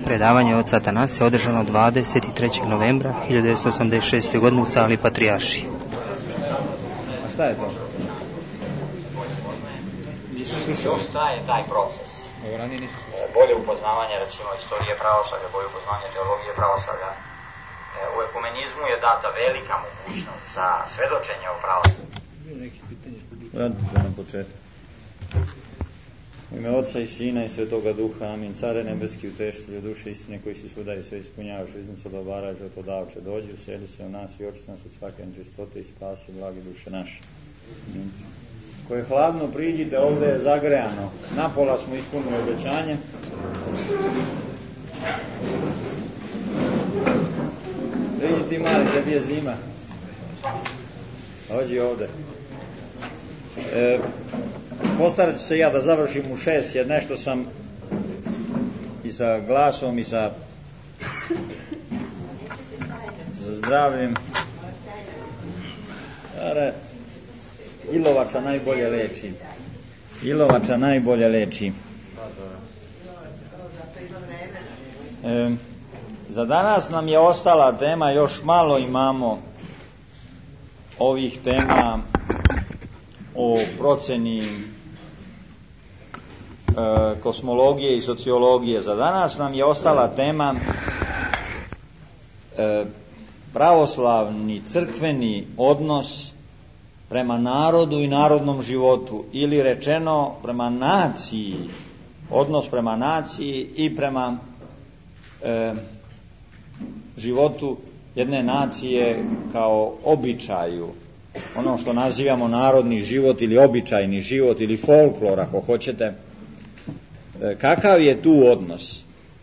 Predavanje oca Atanasija održano 23. novembra 1986. godine u sali Patrijaršije. A šta je to? Još traje taj proces. Bolje upoznavanje, recimo, istorije pravoslavlja, bolje upoznavanje teologije pravoslavlja. U ekumenizmu je data velika mogućnost za svedočenje o pravoslavlju. Vratite na početak. U ime Otca i Sina i Svetoga Duha, amin. Care nebeski, utešitelju duše istine, koji si svuda i sve ispunjavaš, iznica dobara i životodavče, dođi, useli se u nas i oči nas od svake nečistote i spasi blagi duše naše. Amin. Koje hladno priđite, ovdje je zagrejano. Napola smo ispunili obećanje. Priđi ti mali, tebi je zima. Dođi ovdje. Postarat ću se ja da završim u 6, jer nešto sam i sa glasom i sa zdravljem. Ilovača najbolje leči. Ilovača najbolje leči. Za danas nam je ostala tema, još malo imamo ovih tema o proceni kosmologije i sociologije. Za danas nam je ostala tema pravoslavni crkveni odnos prema narodu i narodnom životu, ili rečeno prema naciji, odnos prema naciji i prema životu jedne nacije kao običaju, ono što nazivamo narodni život ili običajni život ili folklor ako hoćete. Kakav je tu odnos?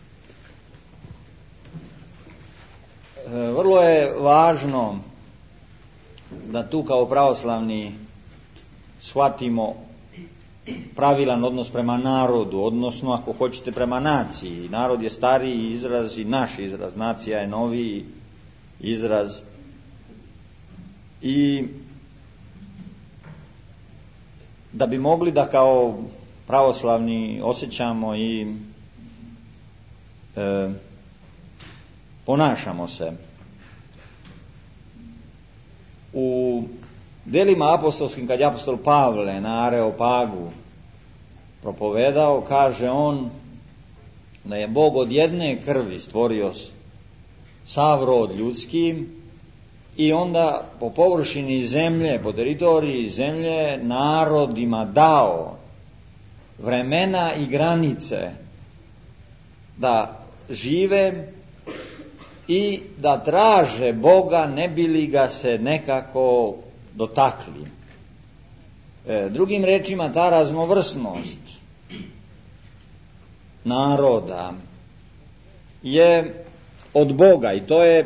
Vrlo je važno da tu kao pravoslavni shvatimo pravilan odnos prema narodu, odnosno ako hoćete prema naciji. Narod je stariji izraz i naš izraz, nacija je noviji izraz. I da bi mogli da kao pravoslavni osjećamo i ponašamo se. U delima apostolskim, kad je apostol Pavle na Areopagu propovedao, kaže on da je Bog od jedne krvi stvorio sav rod ljudski i onda po površini zemlje, po teritoriji zemlje narodima dao vremena i granice da žive i da traže Boga, ne bi li ga se nekako dotakli. Drugim rečima, ta raznovrsnost naroda je od Boga i to je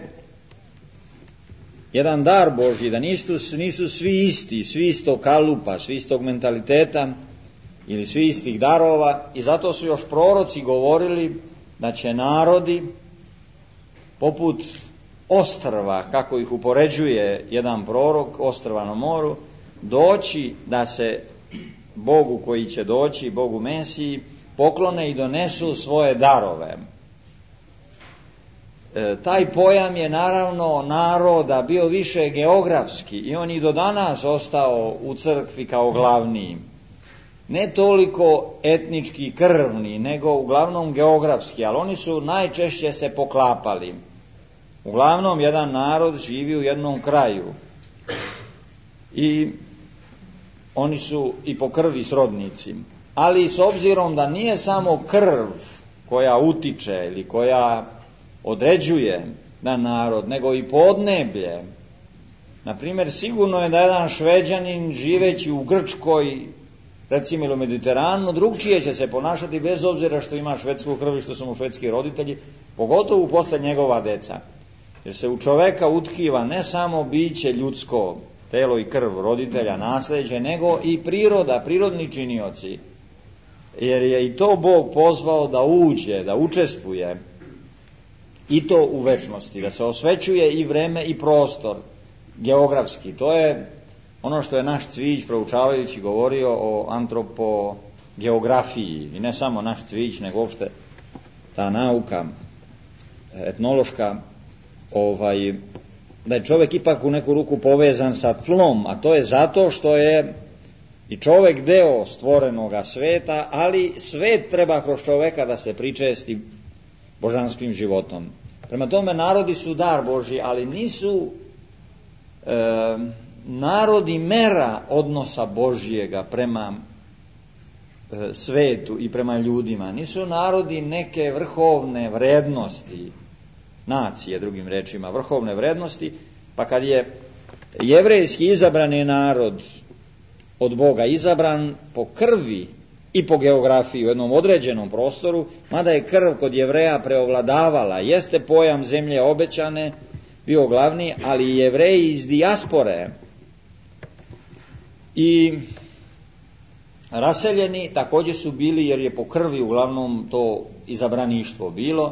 jedan dar Božji, da nisu svi isti, svi istog kalupa, svi istog mentaliteta ili svi istih darova, i zato su još proroci govorili da će narodi poput ostrva, kako ih upoređuje jedan prorok, ostrva na moru, doći da se Bogu koji će doći, Bogu Mesiji, poklone i donesu svoje darove. Taj pojam je naravno naroda bio više geografski i on i do danas ostao u crkvi kao glavni. Ne toliko etnički krvni, nego uglavnom geografski, ali oni su najčešće se poklapali. Uglavnom jedan narod živi u jednom kraju i oni su i po krvi srodnici. Ali s obzirom da nije samo krv koja utiče ili koja određuje na narod, nego i podneblje. Naprimjer, sigurno je da jedan Šveđanin živeći u Grčkoj, recimo ili u Mediteranu, drugčije će se ponašati bez obzira što ima švedsku krv i što su mu švedski roditelji, pogotovo posle njegova deca. Jer se u čoveka utkiva ne samo biće ljudsko, telo i krv roditelja, nasleđe, nego i priroda, prirodni činioci. Jer je i to Bog pozvao da uđe, da učestvuje, i to u večnosti, da se osvećuje i vreme i prostor geografski. To je ono što je naš Cvijić proučavajući govorio o antropogeografiji, i ne samo naš Cvijić, nego uopšte ta nauka. etnološka, da je čovjek ipak u neku ruku povezan sa tlom, a to je zato što je i čovjek deo stvorenoga sveta, ali svet treba kroz čovjeka da se pričesti božanskim životom. Prema tome, narodi su dar Božji, ali nisu narodi mera odnosa Božjega prema svetu i prema ljudima. Nisu narodi neke vrhovne vrednosti, nacije, drugim rečima, vrhovne vrednosti, pa kad je jevrejski izabrani narod od Boga izabran po krvi i po geografiji u jednom određenom prostoru, mada je krv kod Jevreja preovladavala, jeste pojam zemlje obećane bio glavni, ali Jevreji iz dijaspore i raseljeni također su bili, jer je po krvi uglavnom to izabraništvo bilo.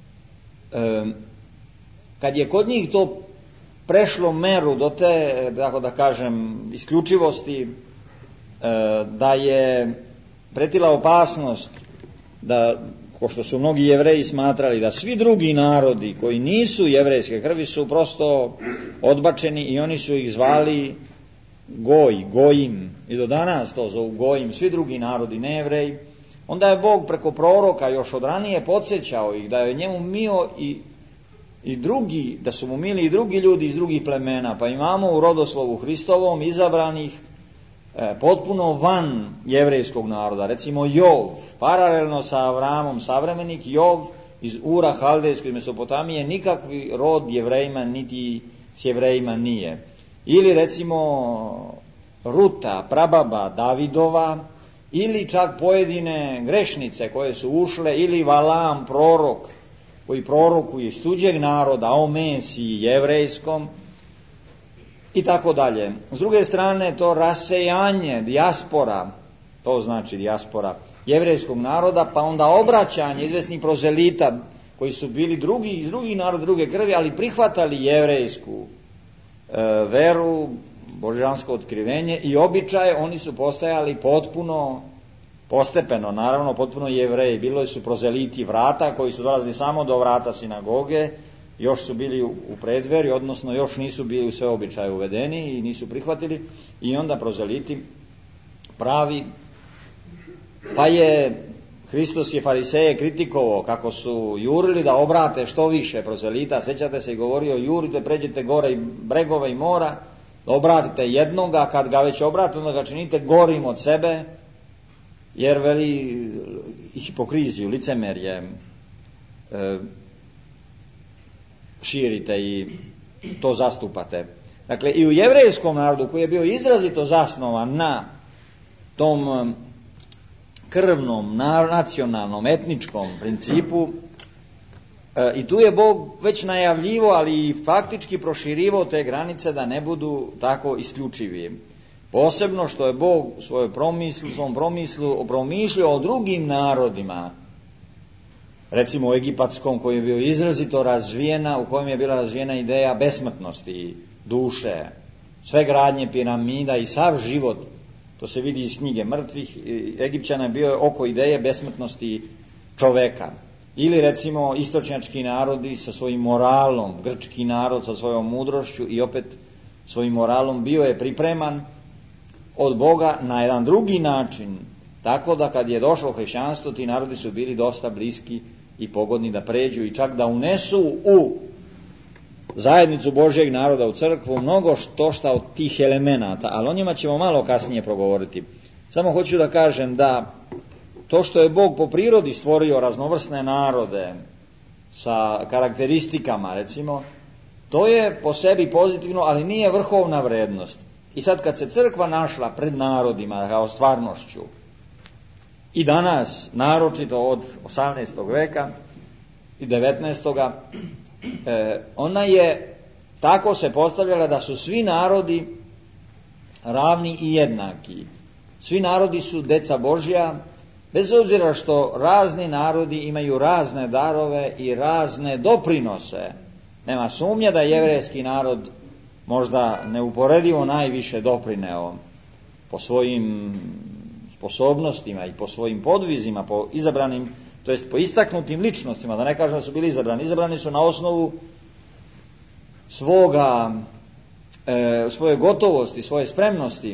Kad je kod njih to prešlo meru do te, tako da kažem, isključivosti, da je pretila opasnost da, ko što su mnogi Jevreji smatrali, da svi drugi narodi koji nisu jevrejske krvi su prosto odbačeni i oni su ih zvali Gojim, i do danas to zovu Gojim, svi drugi narodi, ne Jevreji. Onda je Bog preko proroka još od ranije podsjećao ih da je njemu mio i drugi, da su mu mili i drugi ljudi iz drugih plemena, pa imamo u rodoslovu Hristovom izabranih potpuno van jevrejskog naroda. Recimo Jov, paralelno sa Avramom savremenik, Jov iz Ura Haldejskoj Mesopotamije, nikakvi rod Jevrejima niti s Jevrejima nije. Ili recimo Ruta, prababa Davidova, ili čak pojedine grešnice koje su ušle, ili Valam, prorok, koji prorokuje iz tuđeg naroda o Mesiji jevrejskom, i tako dalje. S druge strane, to rasejanje, dijaspora, to znači dijaspora jevrejskog naroda, pa onda obraćanje izvesnih prozelita koji su bili drugi narod, druge krvi, ali prihvatali jevrejsku veru, božansko otkrivenje i običaje. Oni su postajali potpuno postepeno, naravno potpuno Jevreji. Bilo su prozeliti vrata koji su dolazili samo do vrata sinagoge, još su bili u predveri, odnosno još nisu bili u sve običaje uvedeni i nisu prihvatili, i onda prozeliti pravi. Pa je Hristos je fariseje kritikovao kako su jurili da obrate što više prozelita. Sećate se, i govorio: jurite, pređete gore i bregove i mora, da obratite jednoga, kad ga već obrate, onda ga činite gorim od sebe, jer veli hipokriziju, licemerje širite i to zastupate. Dakle, i u jevrejskom narodu, koji je bio izrazito zasnovan na tom krvnom, nacionalnom, etničkom principu, i tu je Bog već najavljivo, ali i faktički proširivao te granice da ne budu tako isključivi. Posebno što je Bog u svom promislu promišljao o drugim narodima, recimo o egipatskom, koji je bio izrazito razvijena, u kojem je bila razvijena ideja besmrtnosti duše, sve gradnje piramida i sav život. To se vidi iz knjige mrtvih Egipćana, je bio oko ideje besmrtnosti čoveka. Ili recimo istočnjački narodi sa svojim moralom, grčki narod sa svojom mudrošću i opet svojim moralom bio je pripreman od Boga na jedan drugi način, tako da kad je došlo hrišćanstvo, ti narodi su bili dosta bliski i pogodni da pređu i čak da unesu u zajednicu Božjeg naroda, u crkvu, mnogo šta od tih elemenata, ali o njima ćemo malo kasnije progovoriti. Samo hoću da kažem da to što je Bog po prirodi stvorio raznovrsne narode sa karakteristikama, recimo, to je po sebi pozitivno, ali nije vrhovna vrednost. I sad kad se crkva našla pred narodima kao stvarnošću, i danas, naročito od 18. veka i 19. Ona je tako se postavljala da su svi narodi ravni i jednaki. Svi narodi su deca Božja, bez obzira što razni narodi imaju razne darove i razne doprinose. Nema sumnje da jevrejski narod možda neuporedivo najviše doprineo po svojim sposobnostima i po svojim podvizima, po izabranim, to jest po istaknutim ličnostima, da ne kažem da su bili izabrani. Izabrani su na osnovu svoje gotovosti, svoje spremnosti,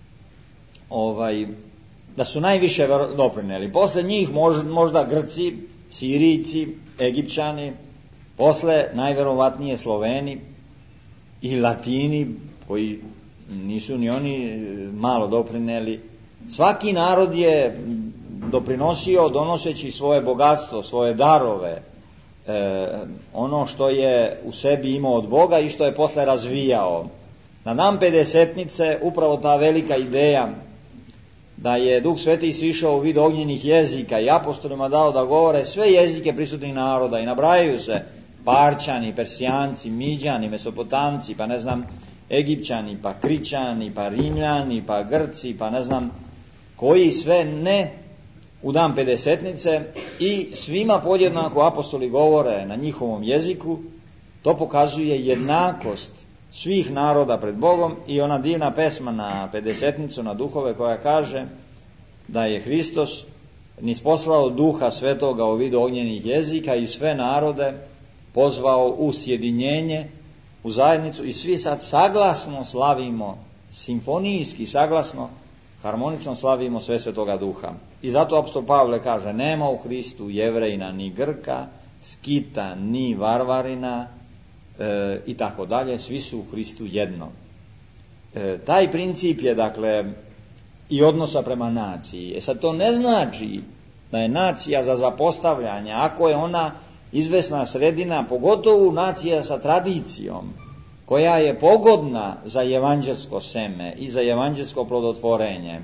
da su najviše doprineli. Posle njih možda Grci, Sirijci, Egipćani, posle najverovatnije Sloveni i Latini, koji nisu ni oni malo doprineli. Svaki narod je doprinosio donoseći svoje bogatstvo, svoje darove, ono što je u sebi imao od Boga i što je posle razvijao. Na dan Pedesetnice upravo ta velika ideja da je Duh Sveti sišao u vid ognjenih jezika i apostolima dao da govore sve jezike prisutnih naroda i nabrajaju se Parćani, Persijanci, Miđani, Mesopotamci, pa ne znam, Egipćani, pa Krićani, pa Rimljani, pa Grci, pa ne znam koji sve ne u dan Pedesetnice i svima podjednako apostoli govore na njihovom jeziku. To pokazuje jednakost svih naroda pred Bogom i ona divna pesma na Pedesetnicu, na duhove, koja kaže da je Hristos nisposlao Duha Svetoga u vidu ognjenih jezika i sve narode pozvao u sjedinjenje, u zajednicu i svi sad saglasno slavimo, simfonijski saglasno, harmonično slavimo sve Svetoga Duha. I zato apostol Pavle kaže: nema u Hristu Jevrejina ni Grka, Skita ni Varvarina i tako dalje, svi su u Hristu jedno. Taj princip je dakle i odnosa prema naciji. Sad to ne znači da je nacija za zapostavljanje, ako je ona izvesna sredina, pogotovo nacija sa tradicijom, koja je pogodna za evanđelsko seme i za evanđelsko plodotvorenje.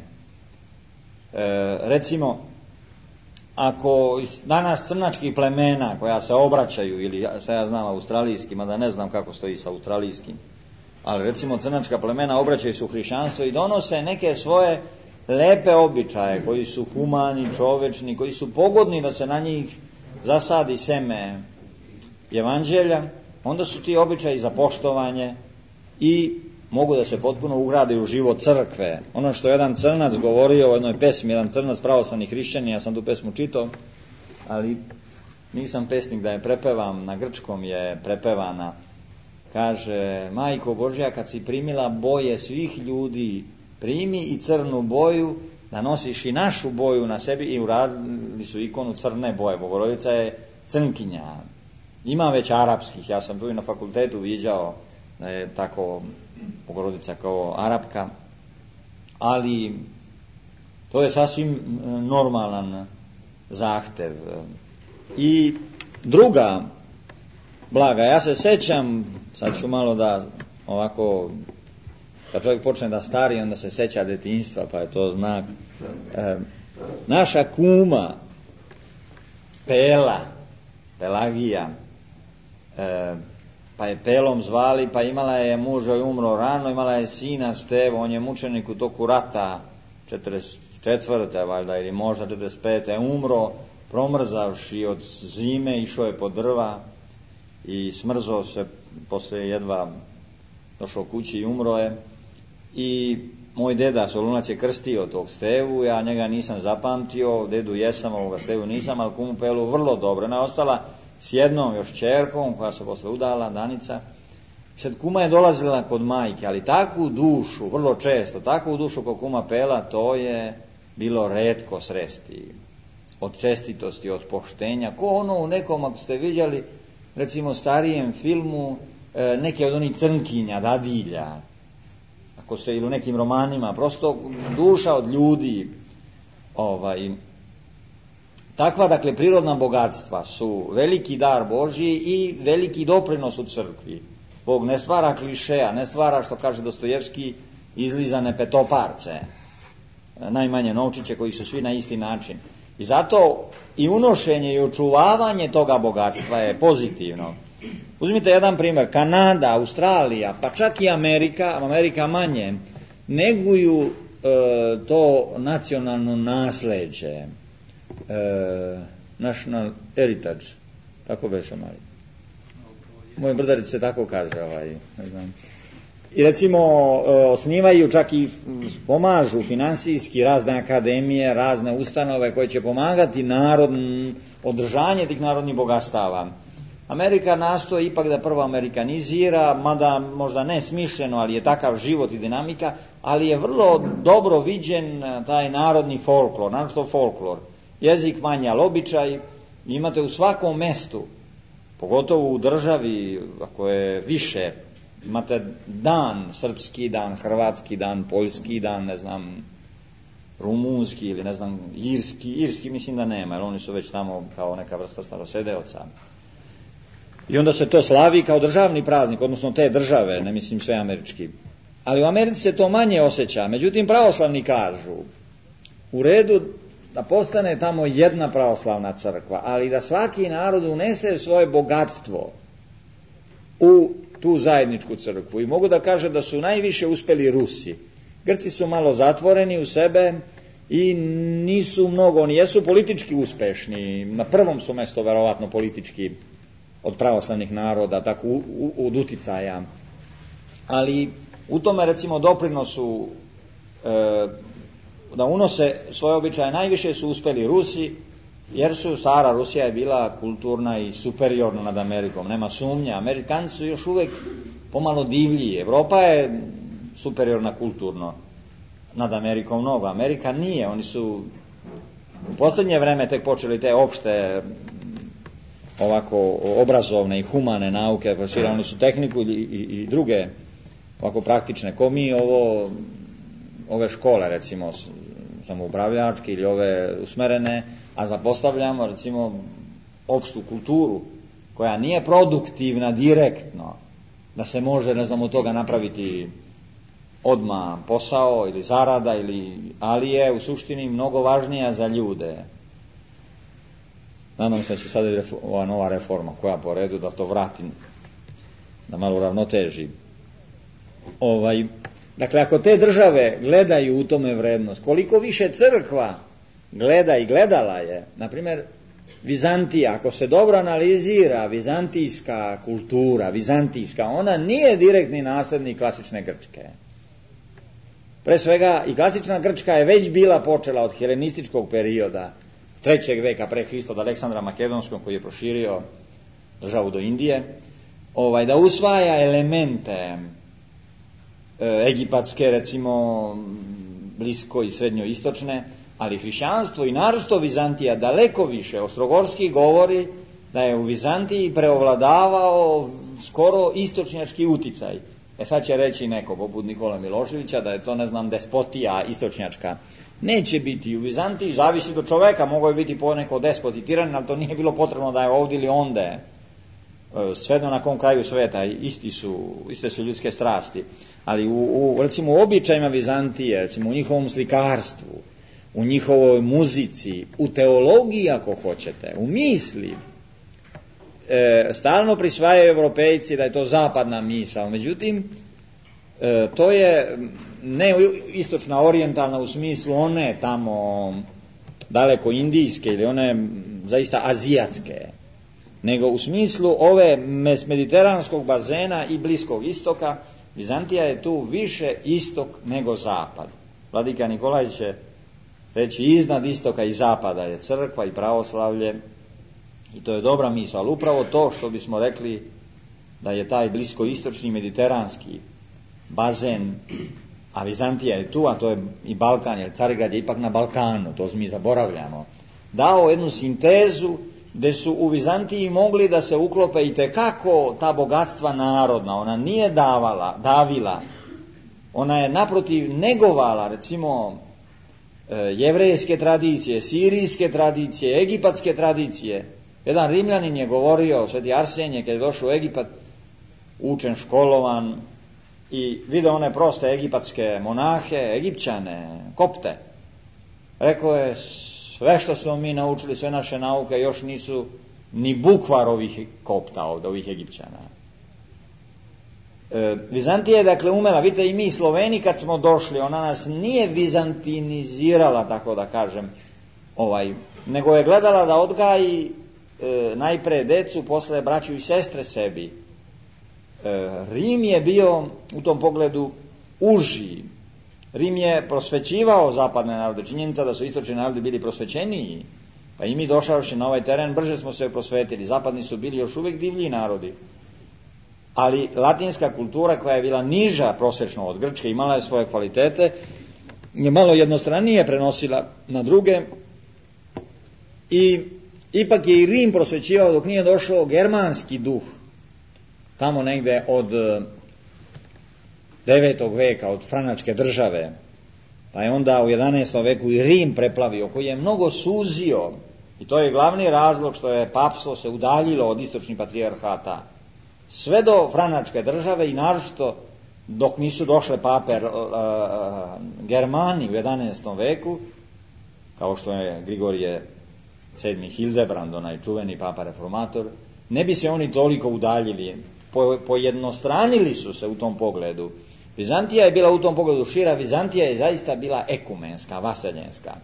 Recimo, ako danas crnačkih plemena koja se obraćaju, ili šta ja znam australijskim, mada ne znam kako stoji sa australijskim, ali recimo crnačka plemena obraćaju se u hrišćanstvo i donose neke svoje lepe običaje koji su humani, čovečni, koji su pogodni da se na njih zasadi seme evanđelja, onda su ti običaji za poštovanje i mogu da se potpuno ugrade u život crkve. Ono što je jedan crnac govorio u jednoj pesmi, jedan crnac pravoslavni hrišćanin, ja sam tu pesmu čitao, ali nisam pesnik da je prepevam, na grčkom je prepevana. Kaže: Majko Božja, kad si primila boje svih ljudi, primi i crnu boju, da nosiš i našu boju na sebi. I uradili su ikonu crne boje. Bogorodica je crnkinja. Ima već arapskih, ja sam tu i na fakultetu viđao da je tako Bogorodica kao Arapka, ali to je sasvim normalan zahtev. I druga blaga, ja se sećam, sad ću malo da ovako, kad čovjek počne da stari, onda se seća detinjstva, pa je to znak. Naša kuma Pelagija, pa je Pelom zvali, pa imala je muža i umro rano, imala je sina Stevo, on je mučenik u toku rata 44. valjda, ili možda 45. umro, promrzavši od zime, išao je po drva i smrzao se, posle jedva došao kući i umro je. I moj deda Solunac je krstio tog Stevu, ja njega nisam zapamtio, dedu jesam, ovoga Stevu nisam, ali kumu Pelu vrlo dobro. Ona je ostala s jednom još ćerkom koja se posle udala, Danica. Sad kuma je dolazila kod majke, ali takvu dušu, vrlo često, takvu dušu kao kuma Pela, to je bilo retko sresti. Od čestitosti, od poštenja. Ko ono u nekom, ako ste vidjeli, recimo starijem filmu, neke od onih crnkinja, dadilja, ako ste ili u nekim romanima, prosto duša od ljudi. Takva, dakle, prirodna bogatstva su veliki dar Božji i veliki doprinos u crkvi. Bog ne stvara klišeja, ne stvara, što kaže Dostojevski, izlizane petoparce, najmanje novčiće koji su svi na isti način. I zato i unošenje i očuvavanje toga bogatstva je pozitivno. Uzmite jedan primjer, Kanada, Australija, pa čak i Amerika manje, neguju to nacionalno nasleđe, national heritage, tako beše mali. Moj brdarić se tako kaže, ne znam. I recimo osnivaju, čak i pomažu finansijski razne akademije, razne ustanove koje će pomagati održanje tih narodnih bogatstava. Amerika nastoji ipak da prvo amerikanizira, mada možda ne smišljeno, ali je takav život i dinamika, ali je vrlo dobro viđen taj narodni folklor, naročito folklor. Jezik manje, ali običaj imate u svakom mestu, pogotovo u državi, ako je više, imate dan, srpski dan, hrvatski dan, poljski dan, ne znam, rumunski ili ne znam, irski mislim da nema, jer oni su već tamo kao neka vrsta starosedeoca. I onda se to slavi kao državni praznik, odnosno te države, ne mislim sve američki. Ali u Americi se to manje osjeća. Međutim, pravoslavni kažu, u redu da postane tamo jedna pravoslavna crkva, ali da svaki narod unese svoje bogatstvo u tu zajedničku crkvu. I mogu da kaže da su najviše uspeli Rusi. Grci su malo zatvoreni u sebe i nisu mnogo, oni jesu politički uspešni, na prvom su mesto verovatno politički od pravoslavnih naroda, tako od uticaja. Ali u tome recimo doprinosu da unose svoje običaje najviše su uspeli Rusi, jer su stara Rusija je bila kulturna i superiorna nad Amerikom, nema sumnje. Amerikanci su još uvek pomalo divlji. Evropa je superiorna kulturno nad Amerikom mnogo. Amerika nije, oni su u posljednje vreme tek počeli te opšte ovako obrazovne i humane nauke, oni su tehniku i druge ovako praktične, ko mi ove škole recimo samoupravljačke ili ove usmerene, a zapostavljamo recimo opštu kulturu koja nije produktivna direktno, da se može ne znam od toga napraviti odmah posao ili zarada, ali je u suštini mnogo važnija za ljude. Nadam se da će sada ova nova reforma koja po redu da to vrati, da malo ravnoteži. Dakle, ako te države gledaju u tome vrednost, koliko više crkva gleda i gledala je, na primjer Vizantija, ako se dobro analizira vizantijska kultura, ona nije direktni naslednik klasične Grčke. Pre svega i klasična Grčka je već bila počela od helenističkog perioda 3. veka pre Hrista od Aleksandra Makedonskog, koji je proširio državu do Indije, da usvaja elemente egipatske, recimo blisko i srednjoistočne, ali hrišćanstvo i naročito Vizantija daleko više. Ostrogorski govori da je u Vizantiji preovladavao skoro istočnjački uticaj. Sad će reći neko poput Nikole Miloševića da je to, ne znam, despotija istočnjačka. Neće biti. U Vizantiji zavisi do čoveka, mogao je biti poneko despot i tiranin, ali to nije bilo potrebno da je ovdje ili onde. Sve na kom kraju sveta iste su ljudske strasti. Ali recimo u običajima Vizantije, recimo u njihovom slikarstvu, u njihovoj muzici, u teologiji ako hoćete, u misli, stalno prisvajaju Evropejci da je to zapadna misao. Međutim, to je ne istočna orijentalna u smislu one tamo daleko indijske ili one zaista azijatske, nego u smislu ove mediteranskog bazena i Bliskog istoka. Vizantija je tu više istok nego zapad. Vladika Nikolaj će reći iznad istoka i zapada je crkva i pravoslavlje, i to je dobra misao, ali upravo to što bismo rekli da je taj bliskoistočni mediteranski bazen, a Vizantija je tu, a to je i Balkan, jer Carigrad je ipak na Balkanu, to mi zaboravljamo, dao jednu sintezu gde su u Vizantiji mogli da se uklope i tekako ta bogatstva narodna. Ona nije davila, ona je naprotiv negovala, recimo, jevrejske tradicije, sirijske tradicije, egipatske tradicije. Jedan Rimljanin je govorio, Sveti Arsenije, kad je došao u Egipat, učen, školovan, i vidio one proste egipatske monahe, Egipćane, kopte. Rekao je, sve što smo mi naučili, sve naše nauke, još nisu ni bukvar ovih kopta ovdje, ovih Egipćana. Vizantija je dakle umela, vidite i mi Sloveni kad smo došli, ona nas nije vizantinizirala, tako da kažem, nego je gledala da odgaji najpre decu, posle braću i sestre sebi. Rim je bio u tom pogledu uži. Rim je prosvećivao zapadne narode. Činjenica da su istočni narodi bili prosvećeniji, pa Pa i mi došavši na ovaj teren, brže smo se prosvetili. Zapadni su bili još uvijek divlji narodi. Ali latinska kultura, koja je bila niža prosečno od grčke, imala je svoje kvalitete, je malo jednostranije prenosila na druge i ipak je i Rim prosvećivao dok nije došao germanski duh, tamo negde od 9. veka, od Franačke države, pa je onda u 11. veku i Rim preplavio, koji je mnogo suzio, i to je glavni razlog što je papstvo se udaljilo od istočnih patrijarhata, sve do Franačke države i naročito dok nisu došle pape Germani u 11. veku, kao što je Grigorije VII. Hildebrand, onaj čuveni papa reformator, ne bi se oni toliko udaljili, pojednostranili su se u tom pogledu. Vizantija je bila u tom pogledu šira, Vizantija je zaista bila ekumenska, vaseljenska.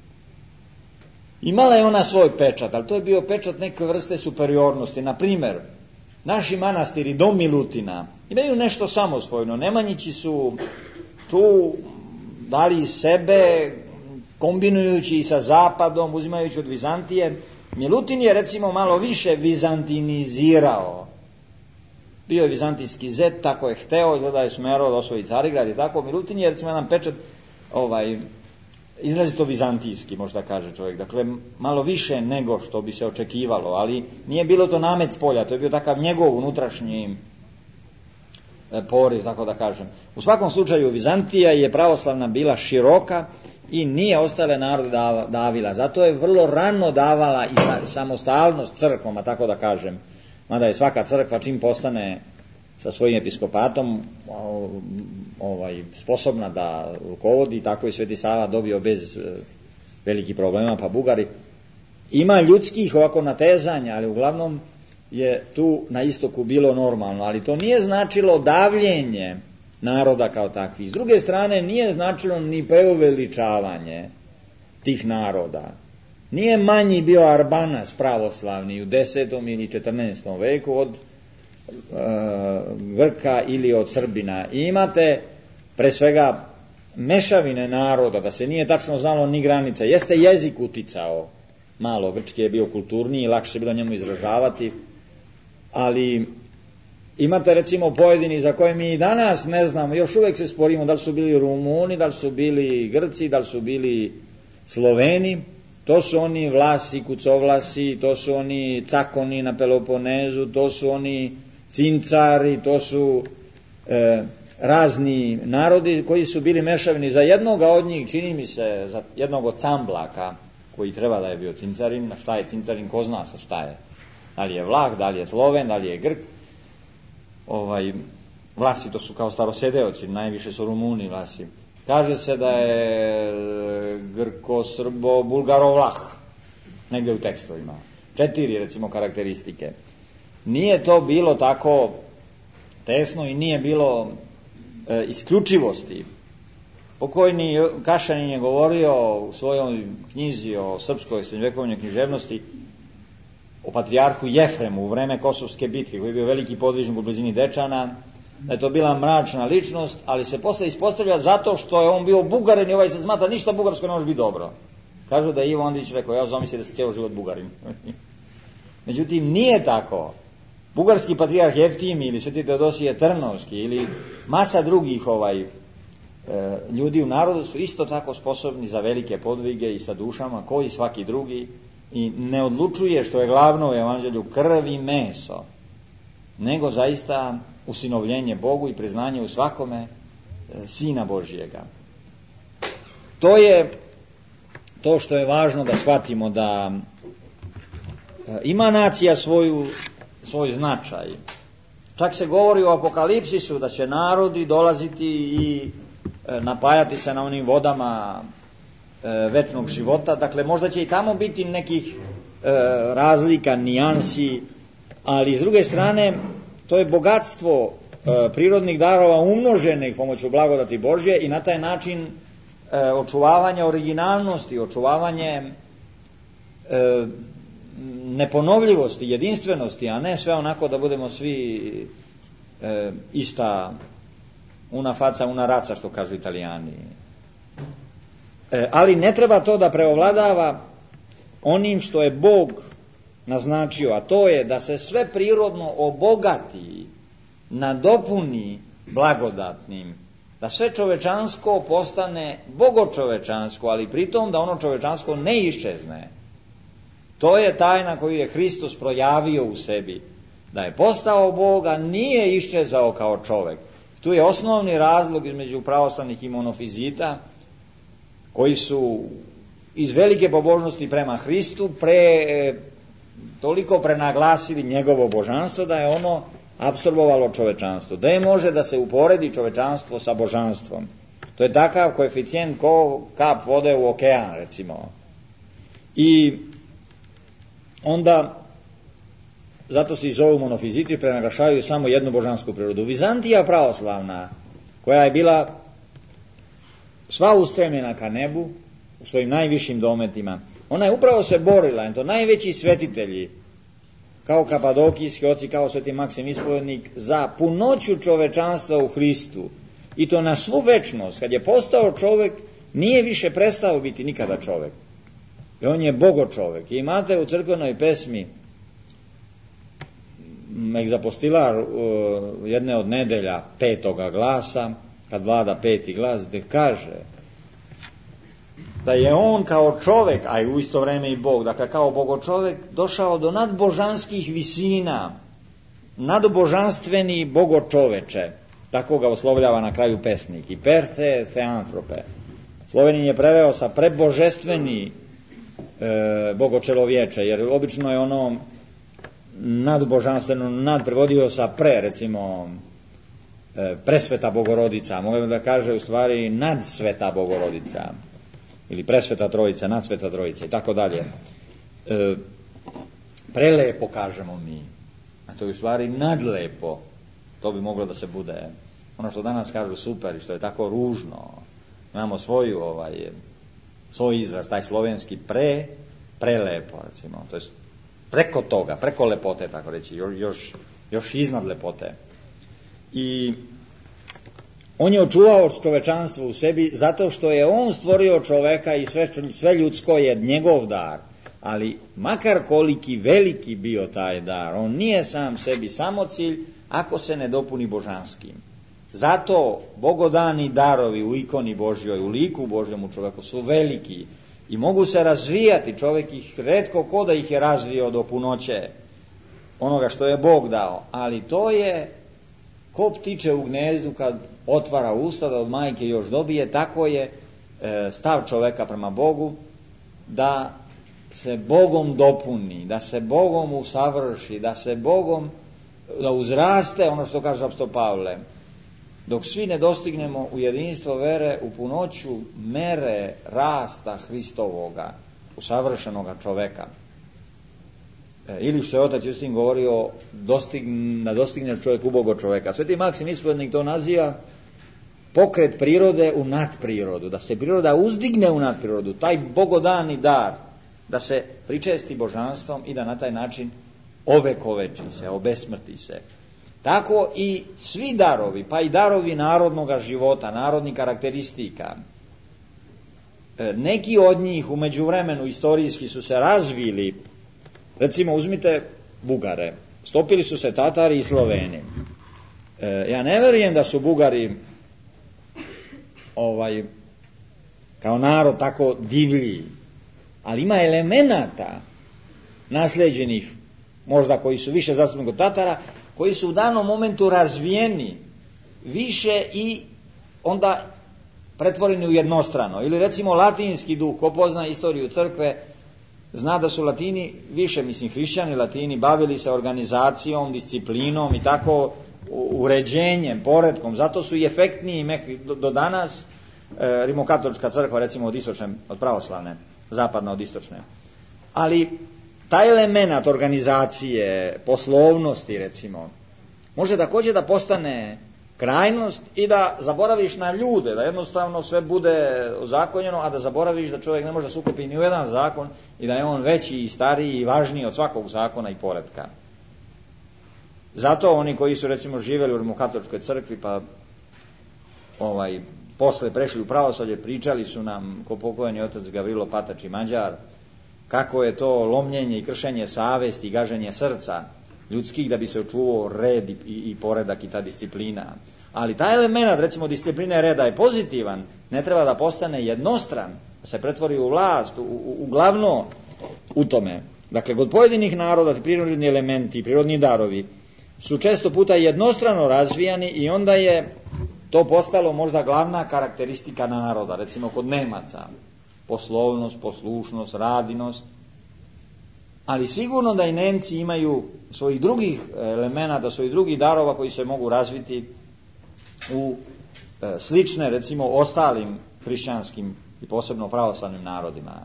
Imala je ona svoj pečat, ali to je bio pečat neke vrste superiornosti. Na primjer, naši manastiri do Milutina imaju nešto samosvojno. Nemanjići su tu dali sebe, kombinujući i sa zapadom, uzimajući od Vizantije. Milutin je recimo malo više vizantinizirao. Bio je vizantijski zet, tako je hteo, gleda je smero da osvoji Carigrad i tako. Milutin je recimo jedan pečat izrazito vizantijski, možda kaže čovjek. Dakle, malo više nego što bi se očekivalo, ali nije bilo to namet s polja, to je bio takav njegov unutrašnji poriv, tako da kažem. U svakom slučaju, Vizantija je pravoslavna bila široka i nije ostale narode davila. Zato je vrlo rano davala i samostalnost crkvama, tako da kažem. Mada je svaka crkva čim postane sa svojim episkopatom sposobna da rukovodi, tako i Sveti Sava dobio bez velikih problema, pa Bugari. Ima ljudskih ovako natezanja, ali uglavnom je tu na istoku bilo normalno, ali to nije značilo davljenje naroda kao takvih. S druge strane, nije značilo ni preuveličavanje tih naroda. Nije manji bio Arbanas pravoslavni u 10. ili 14. veku od Grka ili od Srbina. I imate pre svega mešavine naroda, da se nije tačno znalo ni granica. Jeste jezik uticao malo, grčki je bio kulturniji, lakše bilo njemu izražavati, ali imate recimo pojedini za koje mi i danas ne znamo, još uvek se sporimo da li su bili Rumuni, da li su bili Grci, da li su bili Sloveni. To su oni Vlasi, Kucovlasi, to su oni Cakoni na Peloponezu, to su oni Cincari, to su razni narodi koji su bili mešavini. Za jednoga od njih, čini mi se, za jednog od Camblaka, koji treba da je bio Cincarin, šta je Cincarin, ko zna sa šta je. Da li je Vlah, da li je Sloven, da li je Grk. Vlasi to su kao starosedeoci, najviše su Rumuni Vlasi. Kaže se da je Grko-Srbo-Bulgaro-Vlah, negde u tekstovima. 4 recimo karakteristike. Nije to bilo tako tesno i nije bilo isključivosti. Pokojni Kašanin je govorio u svojoj knjizi o srpskoj srednjovekovnoj književnosti o patrijarhu Jefremu u vreme Kosovske bitke, koji je bio veliki podvižnik u blizini Dečana, da je to bila mračna ličnost, ali se posle ispostavlja zato što je on bio Bugarin i ovaj se smatra ništa bugarsko ne može biti dobro. Kažu da je Ivo Andrić rekao, ja zamislim da se cijelo život Bugarin. Međutim, nije tako. Bugarski patrijarh Jeftimi ili Sveti Teodosije Trnovski ili masa drugih ljudi u narodu su isto tako sposobni za velike podvige i sa dušama koji svaki drugi i ne odlučuje, što je glavno u evanđelju, krv i meso, nego zaista usinovljenje Bogu i priznanje u svakome Sina Božijega. To je to što je važno da shvatimo, da ima nacija svoj značaj. Čak se govori u Apokalipsisu da će narodi dolaziti i napajati se na onim vodama večnog života. Dakle, možda će i tamo biti nekih razlika, nijansi, ali s druge strane to je bogatstvo prirodnih darova umnoženih pomoću blagodati Božje i na taj način očuvavanje originalnosti, očuvavanje neponovljivosti, jedinstvenosti, a ne sve onako da budemo svi ista una faca, una raca, što kažu Italijani. Ali ne treba to da preovladava onim što je Bog naznačio, a to je da se sve prirodno obogati, nadopuni blagodatnim, da sve čovečansko postane bogočovečansko, ali pritom da ono čovečansko ne iščezne. To je tajna koju je Hristos projavio u sebi, da je postao Bog, a nije iščezao kao čovek. Tu je osnovni razlog između pravoslavnih i monofizita, koji su iz velike pobožnosti prema Hristu toliko prenaglasili njegovo božanstvo da je ono apsorbovalo čovečanstvo. Da je može da se uporedi čovečanstvo sa božanstvom. To je takav koeficijent ko kap vode u okean, recimo. I onda, zato se i zovu monofiziti, prenaglašavaju samo jednu božansku prirodu. Vizantija pravoslavna, koja je bila sva ustremljena ka nebu, u svojim najvišim dometima, ona je upravo se borila, to najveći svetitelji, kao kapadokijski oci, kao sveti Maksim Ispovednik, za punoću čovečanstva u Hristu. I to na svu večnost. Kad je postao čovek, nije više prestao biti nikada čovek. I on je bogo čovek. I imate u crkvenoj pesmi egzapostilar jedne od nedelja 5. glasa, kad vlada 5. glas, gde kaže da je on kao čovek, a i u isto vreme i Bog, dakle kao bogočovek, došao do nadbožanskih visina, nadbožanstveni bogočoveče, tako ga oslovljava na kraju pesnik, i perthe theantrope. Slovenin je preveo sa prebožestveni bogočelovječe, jer obično je ono nadbožanstveno nadprevodio sa recimo presveta bogorodica, mogu da kaže u stvari nadsveta bogorodica, ili presveta trojica, nadsveta trojica i tako dalje. Prelepo kažemo mi, a to je u stvari nadlepo, to bi moglo da se bude ono što danas kažu super i što je tako ružno. Imamo svoj izraz, taj slovenski prelepo, recimo, to je preko toga, preko lepote, tako reći, još iznad lepote. I on je očuvao čovečanstvo u sebi zato što je on stvorio čoveka i sve ljudsko je njegov dar, ali makar koliki veliki bio taj dar, on nije sam sebi samocilj ako se ne dopuni božanskim. Zato bogodani darovi u ikoni Božjoj, u liku Božjemu čoveku su veliki i mogu se razvijati, čovek ih retko ko da ih je razvio do punoće onoga što je Bog dao, ali to je ko ptiče u gnezdu kad otvara usta da od majke još dobije, tako je stav čoveka prema Bogu, da se Bogom dopuni, da se Bogom usavrši, da uzraste, ono što kaže apostol Pavle, dok svi ne dostignemo u jedinstvo vere, u punoću mere rasta Hristovoga, usavršenoga čoveka. Ili što je otac Justin govorio, da dostigne čovjek ubogo čoveka. Sveti Maksim Ispovednik to naziva pokret prirode u nadprirodu, da se priroda uzdigne u nadprirodu, taj bogodani dar, da se pričesti božanstvom i da na taj način ovekoveči se, obesmrti se. Tako i svi darovi, pa i darovi narodnog života, narodnih karakteristika, neki od njih u međuvremenu istorijski su se razvili. Recimo, uzmite Bugare, stopili su se Tatari i Sloveni. Ja ne verujem da su Bugari kao narod tako divlji, ali ima elemenata nasleđenih, možda koji su više zastupni kod Tatara, koji su u danom momentu razvijeni više i onda pretvoreni u jednostrano. Ili recimo latinski duh, ko pozna istoriju crkve, zna da su Latini, više hrišćani Latini, bavili se organizacijom, disciplinom i tako uređenjem, poretkom, zato su i efektniji do danas. Rimokatolička crkva, recimo od pravoslavne, zapadna od istočne. Ali taj element organizacije, poslovnosti, recimo, može također da postane krajnost i da zaboraviš na ljude, da jednostavno sve bude ozakonjeno, a da zaboraviš da čovjek ne može da se ukupi ni u jedan zakon i da je on veći i stariji i važniji od svakog zakona i poretka. Zato oni koji su recimo živjeli u Rimokatoličkoj crkvi pa posle prešli u pravoslavlje, pričali su nam ko pokojni otac Gavrilo Patač i Mađar, kako je to lomljenje i kršenje savesti i gaženje srca ljudskih da bi se očuvao red i poredak i ta disciplina. Ali taj element, recimo discipline reda, je pozitivan, ne treba da postane jednostran, da se pretvori u vlast, uglavno u tome. Dakle, kod pojedinih naroda prirodni elementi, prirodni darovi su često puta jednostrano razvijani i onda je to postalo možda glavna karakteristika naroda, recimo kod Nemaca, poslovnost, poslušnost, radinost. Ali sigurno da i Nemci imaju svojih drugih elemenata, svojih drugih darova koji se mogu razviti u slične, recimo, ostalim hrišćanskim i posebno pravoslavnim narodima.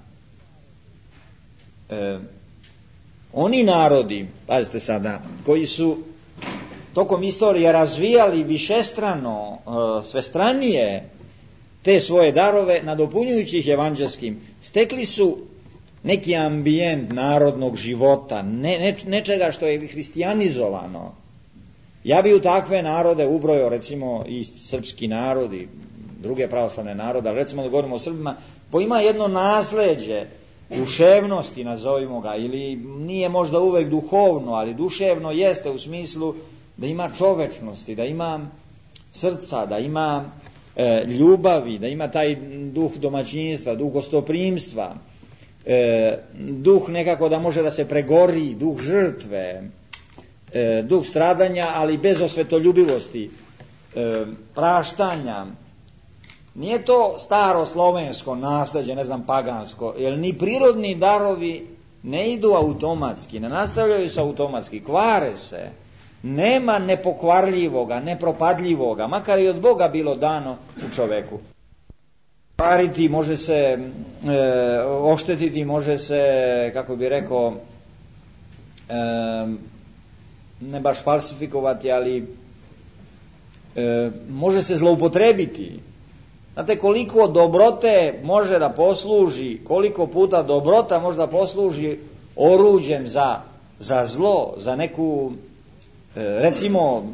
Oni narodi, pazite sada, koji su tokom istorije razvijali višestrano, svestranije te svoje darove, nadopunjujući ih evanđelskim, stekli su neki ambijent narodnog života, nečega što je hristijanizovano. Ja bi u takve narode ubrojao, recimo, i srpski narod i druge pravoslavne narode, ali recimo da govorimo o Srbima, koji ima jedno nasleđe duševnosti, nazovimo ga, ili nije možda uvek duhovno, ali duševno jeste u smislu da ima čovečnosti, da ima srca, da ima ljubavi, da ima taj duh domaćinstva, duh gostoprimstva, duh nekako da može da se pregori, duh žrtve, duh stradanja, ali bez osvetoljubivosti, praštanja. Nije to staro slovensko nasleđe, ne znam, pagansko, jer ni prirodni darovi ne idu automatski, ne nastavljaju se automatski, kvare se. Nema nepokvarljivoga, nepropadljivoga, makar i od Boga bilo dano u čoveku. Kvariti, može se oštetiti, može se, kako bi rekao, ne baš falsifikovati, ali može se zloupotrebiti. Znate koliko dobrote može da posluži, koliko puta dobrota može da posluži oruđem za zlo, za neku, recimo,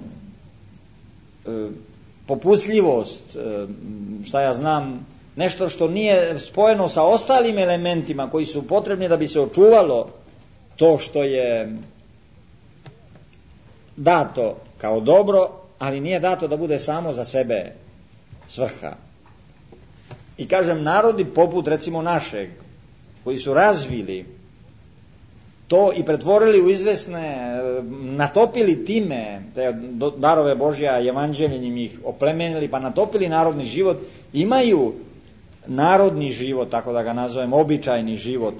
popustljivost, šta ja znam, nešto što nije spojeno sa ostalim elementima koji su potrebni da bi se očuvalo to što je dato kao dobro, ali nije dato da bude samo za sebe svrha. I kažem, narodi poput recimo našeg, koji su razvili to i pretvorili u izvesne, natopili time, te darove Božja, evanđeljem ih oplemenili, pa natopili narodni život, imaju narodni život, tako da ga nazovem, običajni život,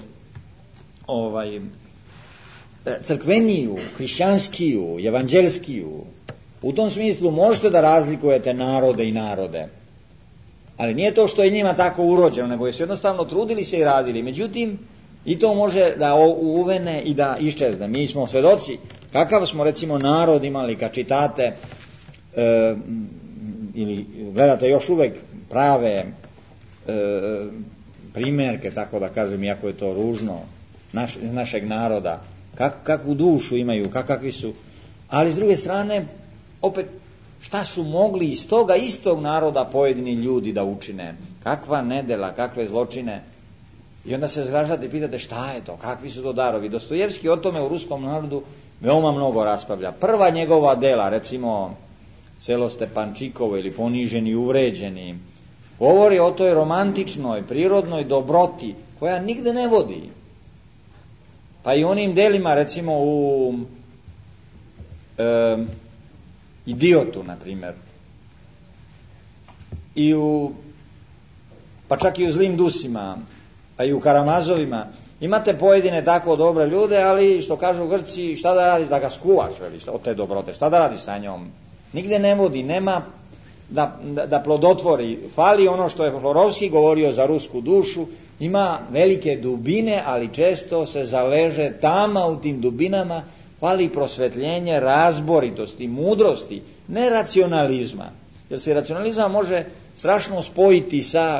crkveniju, hrišćanskiju, evanđelskiju. U tom smislu možete da razlikujete narode i narode. Ali nije to što je njima tako urođeno, nego su jednostavno trudili se i radili. Međutim, i to može da uvene i da iščezne. Mi smo svedoci kakav smo recimo narod imali kad čitate ili gledate još uvek prave primjerke, tako da kažem, iako je to ružno, iz našeg naroda, kakvu dušu imaju, kakvi su, ali s druge strane, opet, šta su mogli iz toga istog naroda pojedini ljudi da učine, kakva nedela, kakve zločine, i onda se zgražate i pitate šta je to, kakvi su to darovi. Dostojevski o tome u ruskom narodu veoma mnogo raspravlja. Prva njegova dela, recimo Selo Stepančikovo ili Poniženi i uvređeni, govori o toj romantičnoj, prirodnoj dobroti koja nigde ne vodi. Pa i onim delima, recimo u Idiotu, na primjer, i pa čak i u Zlim dusima, pa i u Karamazovima, imate pojedine tako dobre ljude, ali što kažu Grci, šta da radiš, da ga skuvaš, od te dobrote, šta da radiš sa njom? Nigde ne vodi, nema da plodotvori. Fali ono što je Florovski govorio za rusku dušu, ima velike dubine, ali često se zaleže tama u tim dubinama, fali prosvetljenje, razboritosti, mudrosti, ne racionalizma. Jer se racionalizam može strašno spojiti sa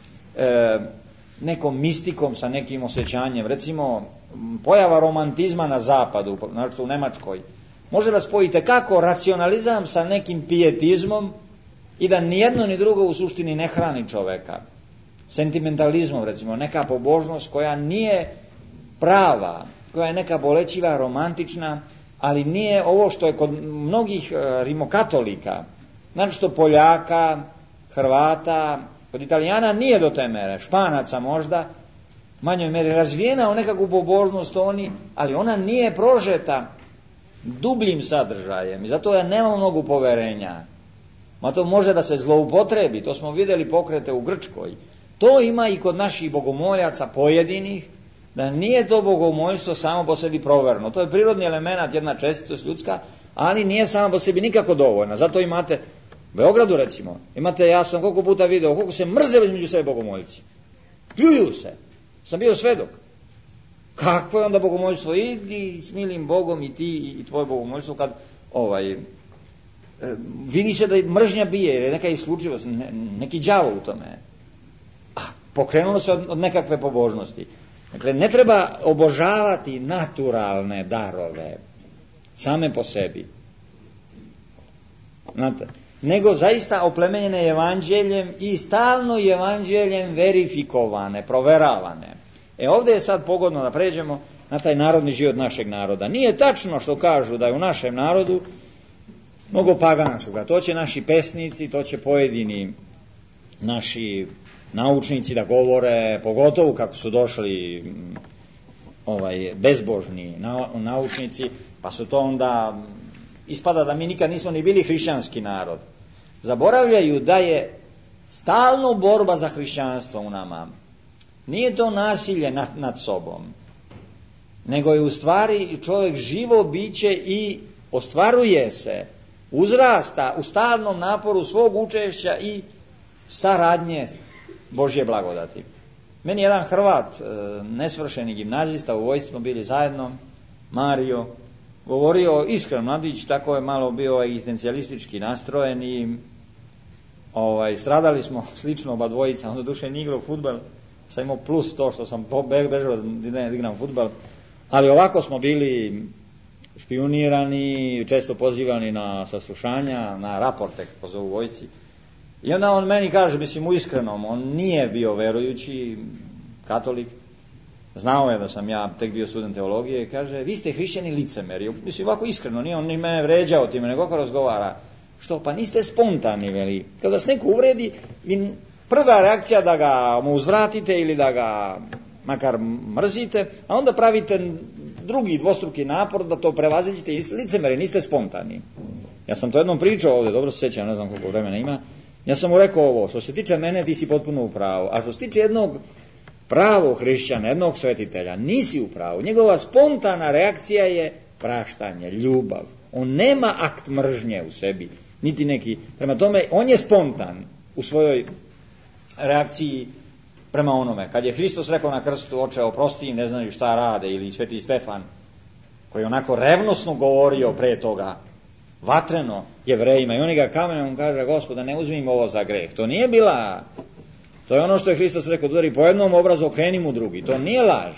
nekom mistikom, sa nekim osjećanjem. Recimo, pojava romantizma na zapadu, naravno u Nemačkoj, može da spojite kako racionalizam sa nekim pijetizmom i da ni jedno ni drugo u suštini ne hrani čoveka. Sentimentalizmom, recimo, neka pobožnost koja nije prava, koja je neka bolećiva, romantična, ali nije ovo što je kod mnogih rimokatolika, znači što Poljaka, Hrvata, kod Italijana nije do te mere, Španaca možda, manjoj meri razvijena u nekakvu pobožnost oni, ali ona nije prožeta dubljim sadržajem i zato ja nemam mnogo poverenja. Ma to može da se zloupotrebi, to smo vidjeli pokrete u Grčkoj. To ima i kod naših bogomoljaca pojedinih, da nije to bogomoljstvo samo po sebi proverno. To je prirodni element, jedna čestitost ljudska, ali nije samo po sebi nikako dovoljna. Zato imate, u Beogradu recimo, imate, ja sam koliko puta video, koliko se mrze među sebe bogomoljci. Pljuju se. Sam bio svedok. Kakvo je onda bogomoljstvo? Idi s milim Bogom i ti i tvoje bogomoljstvo kad vidi se da mržnja bije, jer je neka isključivost, neki đavo u tome. A pokrenulo se od nekakve pobožnosti. Dakle, ne treba obožavati naturalne darove same po sebi. Znate, nego zaista oplemenjene evanđeljem i stalno evanđeljem verifikovane, proveravane. Ovdje je sad pogodno da pređemo na taj narodni život našeg naroda. Nije tačno što kažu da je u našem narodu mnogo paganskoga. To će naši pesnici, to će pojedini naši naučnici da govore, pogotovo kako su došli bezbožni naučnici, pa su to onda, ispada da mi nikad nismo ni bili hrišćanski narod. Zaboravljaju da je stalno borba za hrišćanstvo u nama. Nije to nasilje nad sobom, nego je u stvari čovjek živo biće i ostvaruje se, uzrasta u stalnom naporu svog učešća i saradnje Božje blagodati. Meni jedan Hrvat, nesvršeni gimnazista, u vojsci smo bili zajedno, Mario, govorio iskreno, mladić, tako je malo bio egzistencijalistički nastrojen i stradali smo slično oba dvojica, on do duše nije igrao fudbal, sam imao plus to što sam bežao da igram fudbal, ali ovako smo bili špijunirani, često pozivani na saslušanja, na raporte, kako zovu vojsci. I onda on meni kaže, mislim, u iskrenom, on nije bio verujući katolik, znao je da sam ja tek bio student teologije, i kaže, vi ste hrišćani licemeri. Mislim, ovako iskreno, nije on ni mene vređao time, nego kako razgovara. Što, pa niste spontani, veli. Kada vas neko uvredi, prva reakcija da ga mu uzvratite ili da ga makar mrzite, a onda pravite drugi dvostruki napor da to prevaziđete, licemeri, niste spontani. Ja sam to jednom pričao ovdje, dobro se sjećam, ne znam koliko vremena ima. Ja sam mu rekao ovo, što se tiče mene, ti si potpuno u pravu, a što se tiče jednog pravog hrišćana, jednog svetitelja, nisi u pravu. Njegova spontana reakcija je praštanje, ljubav. On nema akt mržnje u sebi, niti neki. Prema tome, on je spontan u svojoj reakciji prema onome. Kad je Hristos rekao na krstu, oče, oprosti, ne znaju šta rade, ili sveti Stefan, koji je onako revnosno govorio pre toga, vatreno Jevrejima, i oni ga kamenom kaže, Gospoda, ne uzmi im ovo za greh. To nije bila, to je ono što je Hristos rekao, udari po jednom obrazu, okreni mu drugi. To nije laž.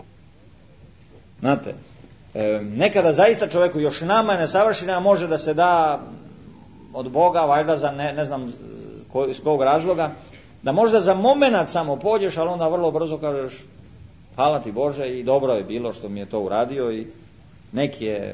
Znate, nekada zaista čovjeku, još nama je nesavršena, može da se da od Boga, valjda za ne znam iz kog razloga, da možda za momenat samo pođeš, ali onda vrlo brzo kažeš, hvala ti Bože i dobro je bilo što mi je to uradio i neki je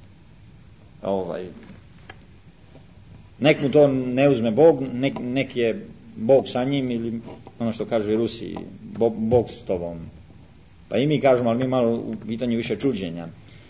nek mu to ne uzme Bog, nek je Bog sa njim, ili ono što kažu i Rusi, Bog s tobom. Pa i mi kažemo, ali mi malo u pitanju više čuđenja.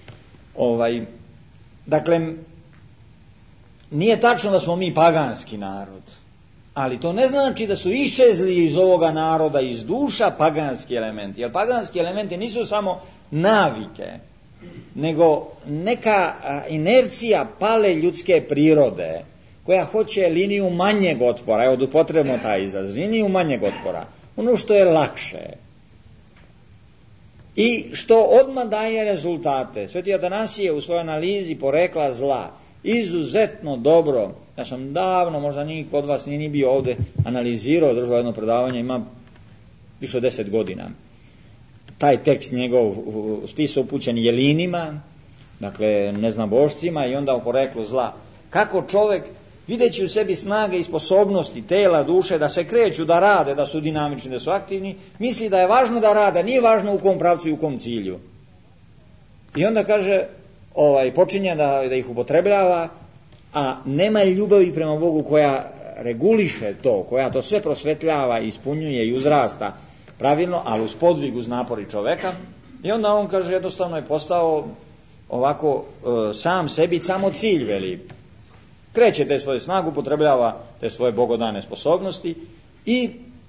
Dakle, nije tačno da smo mi paganski narod, ali to ne znači da su iščezli iz ovoga naroda, iz duša, paganski elementi. Jer paganski elementi nisu samo navike, nego neka inercija pale ljudske prirode, koja hoće liniju manjeg otpora, evo da upotrebimo taj izraz, liniju manjeg otpora, ono što je lakše i što odmah daje rezultate. Sveti Atanasije u svojoj analizi porekla zla izuzetno dobro, ja sam davno, možda niko od vas nije bio ovdje analizirao, držao jedno predavanje, ima više od 10 godina. Taj tekst njegov spis upućen Jelinima, dakle neznabošcima, i onda o poreklu zla. Kako čovjek videći u sebi snage i sposobnosti tela, duše, da se kreću, da rade, da su dinamični, da su aktivni, misli da je važno da rade, nije važno u kom pravcu i u kom cilju. I onda kaže, počinje da ih upotrebljava, a nema ljubavi prema Bogu koja reguliše to, koja to sve prosvetljava, ispunjuje i uzrasta pravilno, ali uz podvig, uz napori čoveka. I onda on kaže, jednostavno je postao ovako sam sebi samo cilj, veli. Kreće te svoje snagu, upotrebljava te svoje bogodane sposobnosti i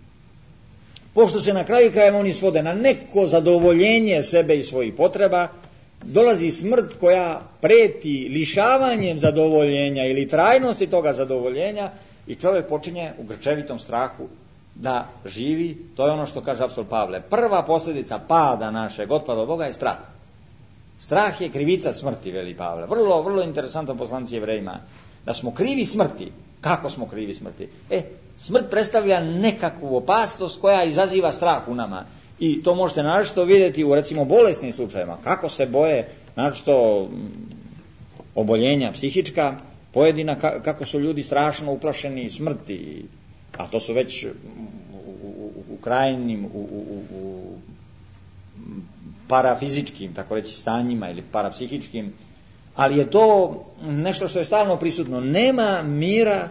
pošto se na kraju krajeva oni svode na neko zadovoljenje sebe i svojih potreba, dolazi smrt koja preti lišavanjem zadovoljenja ili trajnosti toga zadovoljenja i čovjek počinje u grčevitom strahu da živi. To je ono što kaže apostol Pavle. Prva posljedica pada našeg otpada od Boga je strah. Strah je krivica smrti, veli Pavle. Vrlo, vrlo interesantan poslanici Jevrejima. Da smo krivi smrti. Kako smo krivi smrti? Smrt predstavlja nekakvu opasnost koja izaziva strah u nama. I to možete naročito vidjeti u recimo bolesnim slučajevima. Kako se boje naročito oboljenja psihička, pojedina, kako su ljudi strašno uplašeni smrti. A to su već u krajnjim, u parafizičkim, tako reći, stanjima ili parapsihičkim. Ali je to nešto što je stalno prisutno. Nema mira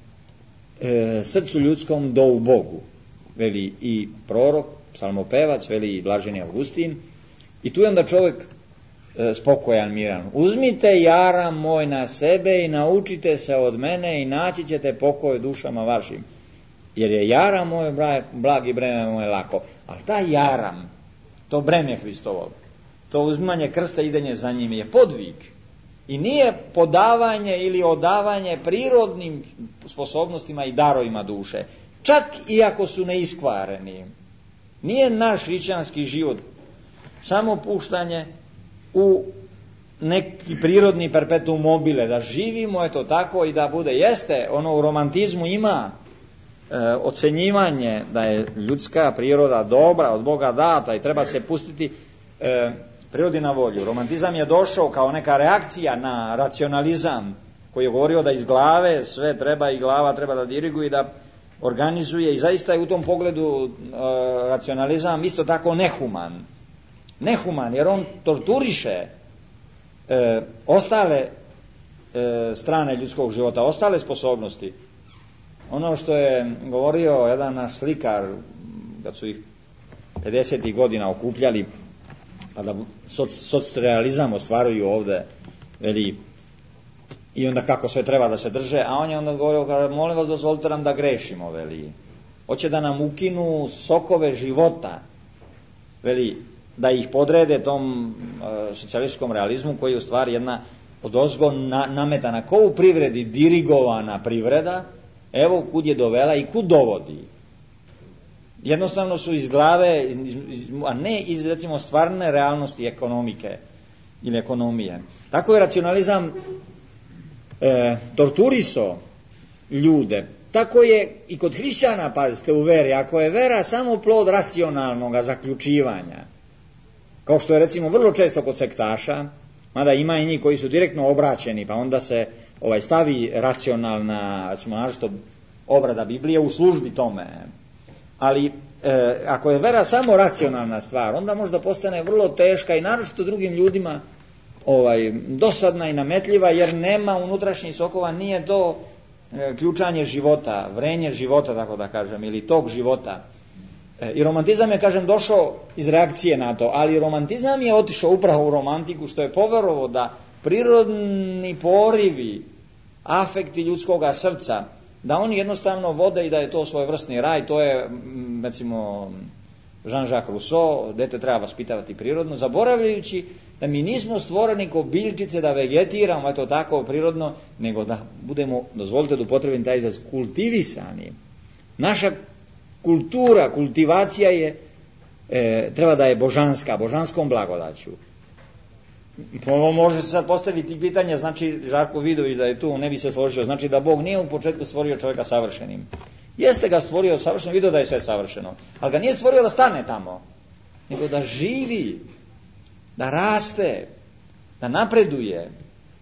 srcu ljudskom do u Bogu, veli i prorok, psalmopevac, veli i blaženi Augustin. I tu je onda čovjek spokojan, miran. Uzmite jaram moj na sebe i naučite se od mene i naći ćete pokoj dušama vašim. Jer je jaram moj blag i breme moje lako. Ali ta jaram, to breme Hristovo, to uzimanje krsta i idenje za njim je podvig. I nije podavanje ili odavanje prirodnim sposobnostima i darovima duše. Čak i ako su neiskvareni. Nije naš hrišćanski život samo puštanje u neki prirodni perpetuum mobile, da živimo eto tako i da bude, jeste, ono u romantizmu ima ocenjivanje da je ljudska priroda dobra, od Boga data i treba se pustiti prirodi na volju. Romantizam je došao kao neka reakcija na racionalizam koji je govorio da iz glave sve treba i glava treba da diriguje i da organizuje i zaista je u tom pogledu racionalizam isto tako nehuman. Nehuman jer on torturiše ostale strane ljudskog života, ostale sposobnosti. Ono što je govorio jedan naš slikar kad su ih 50. godina okupljali pa da socrealizam ostvaruju ovde, veli, i onda kako sve treba da se drže, a on je onda govorio, molim vas dozvolite nam da grešimo, veli. Hoće da nam ukinu sokove života, veli, da ih podrede tom socijalističkom realizmu koji je u stvari jedna odozgo nametana ko u privredi dirigovana privreda, evo kud je dovela i kud dovodi. Jednostavno su iz glave, a ne iz recimo stvarne realnosti ekonomike ili ekonomije. Tako je racionalizam torturiso ljude. Tako je i kod hrišćana, pazite, u veri. Ako je vera samo plod racionalnog zaključivanja, kao što je recimo vrlo često kod sektaša, mada ima i njih koji su direktno obraćeni, pa onda se stavi racionalna, recimo naročito obrada Biblije u službi tome. Ali ako je vera samo racionalna stvar, onda možda postane vrlo teška i naročito drugim ljudima dosadna i nametljiva, jer nema unutrašnjih sokova, nije to ključanje života, vrenje života, tako da kažem, ili tog života. I romantizam je, kažem, došao iz reakcije na to, ali romantizam je otišao upravo u romantiku, što je poverovao da prirodni porivi, afekti ljudskoga srca, da oni jednostavno vode i da je to svojevrsni raj. To je, recimo, Jean-Jacques Rousseau, dete treba vaspitavati prirodno, zaboravljajući da mi nismo stvoreni ko biljčice da vegetiramo, eto tako prirodno, nego da budemo, dozvolite da upotrebim taj izraz, kultivisani. Naša kultura, kultivacija je, treba da je božanska, božanskom blagodaću. Može se sad postaviti pitanje, znači Žarko Vidović da je tu, ne bi se složio, znači da Bog nije u početku stvorio čovjeka savršenim. Jeste ga stvorio savršeno, vidio da je sve savršeno, ali ga nije stvorio da stane tamo, nego da živi, da raste, da napreduje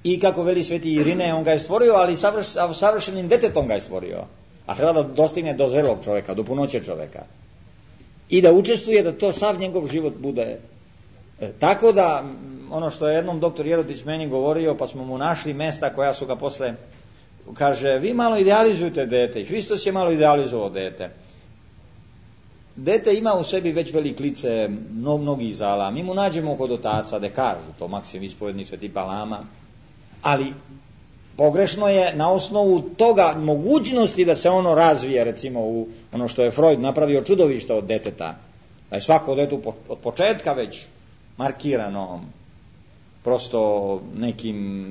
I kako veli sveti Irine, on ga je stvorio, ali savršenim detetom ga je stvorio. A treba da dostigne do zrelog čoveka, do punoće čoveka. I da učestvuje da to sav njegov život bude. Tako da, ono što je jednom doktor Jerotić meni govorio, pa smo mu našli mesta koja su ga posle, kaže, vi malo idealizujete dete. I Hristos je malo idealizovao dete. Dete ima u sebi već velik lice mnogih zala. Mi mu nađemo kod otaca, da kažu to Maksim ispovednik Sveti Palama, ali pogrešno je na osnovu toga mogućnosti da se ono razvije, recimo u ono što je Freud napravio čudovište od deteta. Da je svako dete od početka već markirano prosto nekim,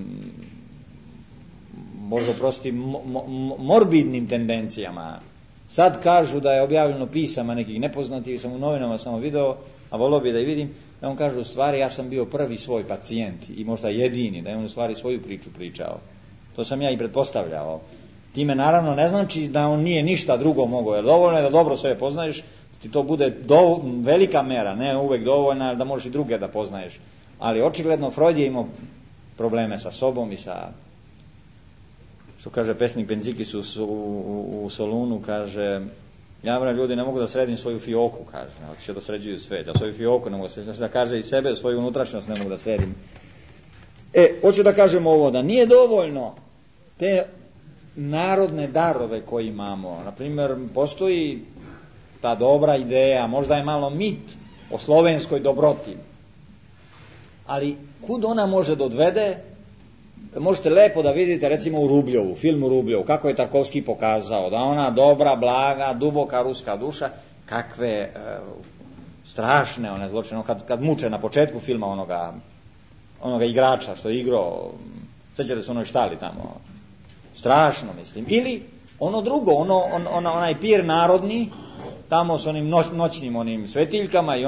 možda prosti, morbidnim tendencijama. Sad kažu da je objavljeno pisama nekih nepoznatih, sam u novinama samo video, a volio bi da i vidim, da on kaže u stvari ja sam bio prvi svoj pacijent i možda jedini, da je on u stvari svoju priču pričao. To sam ja i pretpostavljao. Time naravno ne znači da on nije ništa drugo mogao, jer dovoljno je da dobro sve poznaješ, ti to bude velika mera, ne uvek dovoljna da možeš i druge da poznaješ. Ali očigledno Freud je imao probleme sa sobom i sa, što kaže pesnik Penzikis u Solunu, kaže, ja ljudi ne mogu da sredim svoju fioku, kaže, hoće da sređuju sve, da svoju fioku ne mogu da sredim, da kaže i sebe, svoju unutrašnjost ne mogu da sredim. Hoću da kažem ovo, da nije dovoljno te narodne darove koje imamo. Naprimjer, postoji ta dobra ideja, možda je malo mit o slovenskoj dobroti, ali kud ona može da odvede? Možete lepo da vidite recimo u Rubljovu, filmu Rubljovu, kako je Tarkovski pokazao da ona dobra, blaga, duboka ruska duša, kakve strašne one zločine, kad muče na početku filma onoga igrača što je igrao, sećate se onoj štali tamo, strašno mislim. Ili ono drugo, onaj pir narodni, tamo s onim noćnim onim svetiljkama i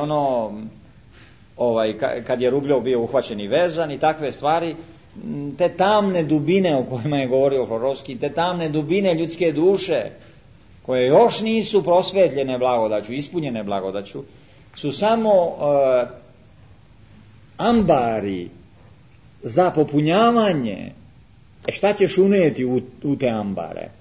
kad je Rubljov bio uhvaćen i vezan i takve stvari, te tamne dubine o kojima je govorio Florovski, te tamne dubine ljudske duše, koje još nisu prosvetljene blagodaću, ispunjene blagodaću, su samo ambari za popunjavanje. Šta ćeš uneti u te ambare?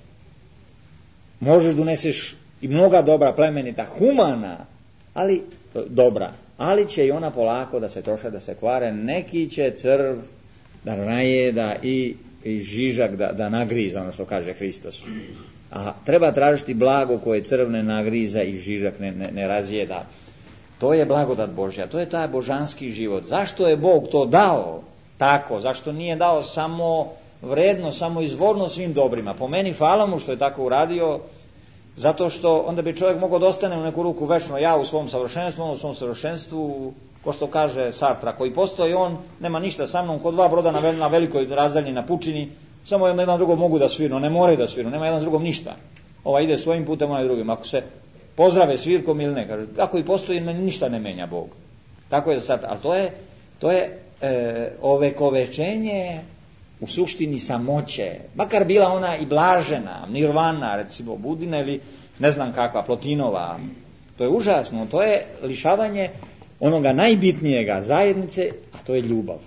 Možeš da uneseš i mnoga dobra, plemenita, humana, ali dobra, ali će i ona polako da se troše, da se kvare, neki će crv da najeda i žižak da nagriza, ono što kaže Hristos. A treba tražiti blago koje crv ne nagriza i žižak ne razjeda. To je blagodat Božja, to je taj božanski život. Zašto je Bog to dao tako? Zašto nije dao samo vredno, samo izvorno svim dobrima? Po meni hvala mu što je tako uradio, zato što onda bi čovjek mogao da ostane u neku ruku večno, ja u svom savršenstvu, on u svom savršenstvu, ko što kaže Sartra, koji postoji, on nema ništa sa mnom, ko dva broda na velikoj razdaljini na pučini, samo jedan drugom mogu da svirnu, ne moraju da svirnu, nema jedan drugom ništa. Ova ide svojim putem, onaj drugim. Ako se pozdrave svirkom ili ne, kaže, ako i postoji, ništa ne menja Bog. Tako je za Sartra, ali to je ovekovečenje u suštini samoće, makar bila ona i blažena, nirvana, recimo Budina ili ne znam kakva, Plotinova, to je užasno, to je lišavanje onoga najbitnijega zajednice, a to je ljubav.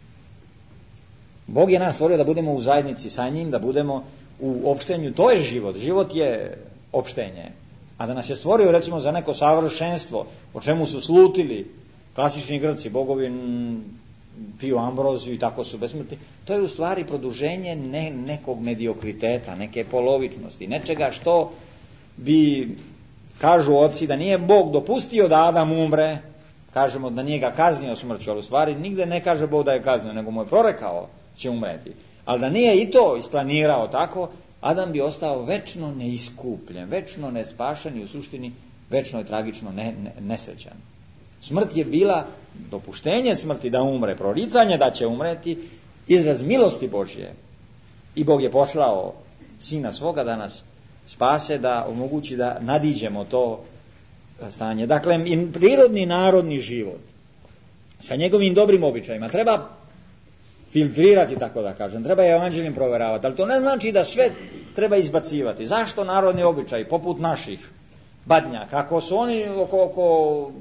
Bog je nas stvorio da budemo u zajednici sa njim, da budemo u opštenju, to je život, život je opštenje, a da nas je stvorio recimo za neko savršenstvo, o čemu su slutili klasični Grci, bogovi piju ambroziju i tako su besmrtni, to je u stvari produženje nekog mediokriteta, neke polovičnosti, nečega što bi, kažu oci, da nije Bog dopustio da Adam umre, kažemo da nije ga kaznio smrću, ali u stvari nigde ne kaže Bog da je kaznio, nego mu je prorekao će umreti. Ali da nije i to isplanirao tako, Adam bi ostao večno neiskupljen, večno nespašen i u suštini večno i tragično nesrećan. Smrt je bila dopuštenje smrti da umre, proricanje da će umreti, izraz milosti Božje. I Bog je poslao Sina svoga da nas spase, da omogući da nadiđemo to stanje. Dakle, prirodni narodni život sa njegovim dobrim običajima treba filtrirati, tako da kažem, treba evanđeljem proveravati, ali to ne znači da sve treba izbacivati. Zašto narodni običaji, poput naših badnjaka, ako su oni oko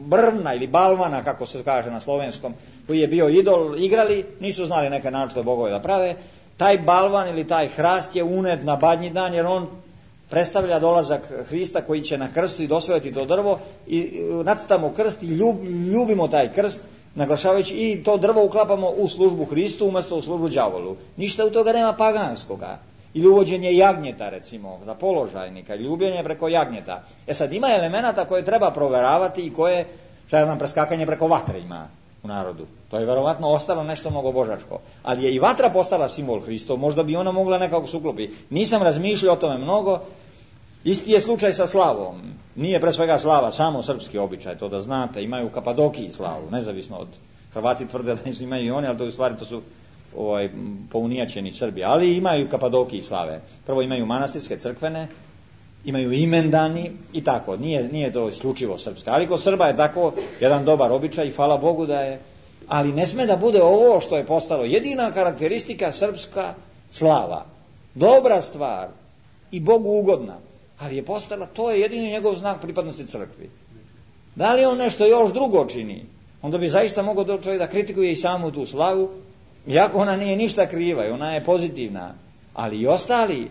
brvna ili balvana, kako se kaže na slovenskom, koji je bio idol, igrali, nisu znali neke naročite bogove da prave. Taj balvan ili taj hrast je unet na badnji dan, jer on predstavlja dolazak Hrista koji će na krstu i dosvojiti to drvo, i nacrtamo krst i ljubimo taj krst, naglašavajući, i to drvo uklapamo u službu Hristu umjesto u službu đavolu. Ništa u toga nema paganskoga. Ili uvođenje jagnjeta, recimo, za položajnika, ljubljenje preko jagnjeta. Sad, ima elemenata koje treba proveravati i koje, šta ja znam, preskakanje preko vatre ima u narodu. To je verovatno ostalo nešto mnogo božačko. Ali je i vatra postala simbol Hristov, možda bi ona mogla nekako se uklopiti. Nisam razmišljao o tome mnogo. Isti je slučaj sa slavom. Nije pre svega slava samo srpski običaj, to da znate, imaju u Kapadokiji slavu, nezavisno od Hrvati tvrde da imaju i oni, ali to u stvari to su pounijačeni Srbi, ali imaju Kapadokiji slave. Prvo imaju manastirske, crkvene, imaju imendani i tako. Nije to isključivo srpska, ali kod Srba je tako jedan dobar običaj i hvala Bogu da je, ali ne sme da bude ovo što je postalo jedina karakteristika srpska slava. Dobra stvar i Bogu ugodna, ali je postala, to je jedini njegov znak pripadnosti crkvi. Da li on nešto još drugo čini, onda bi zaista mogao čovjek da kritikuje i samu tu slavu, iako ona nije ništa kriva i ona je pozitivna, ali i ostali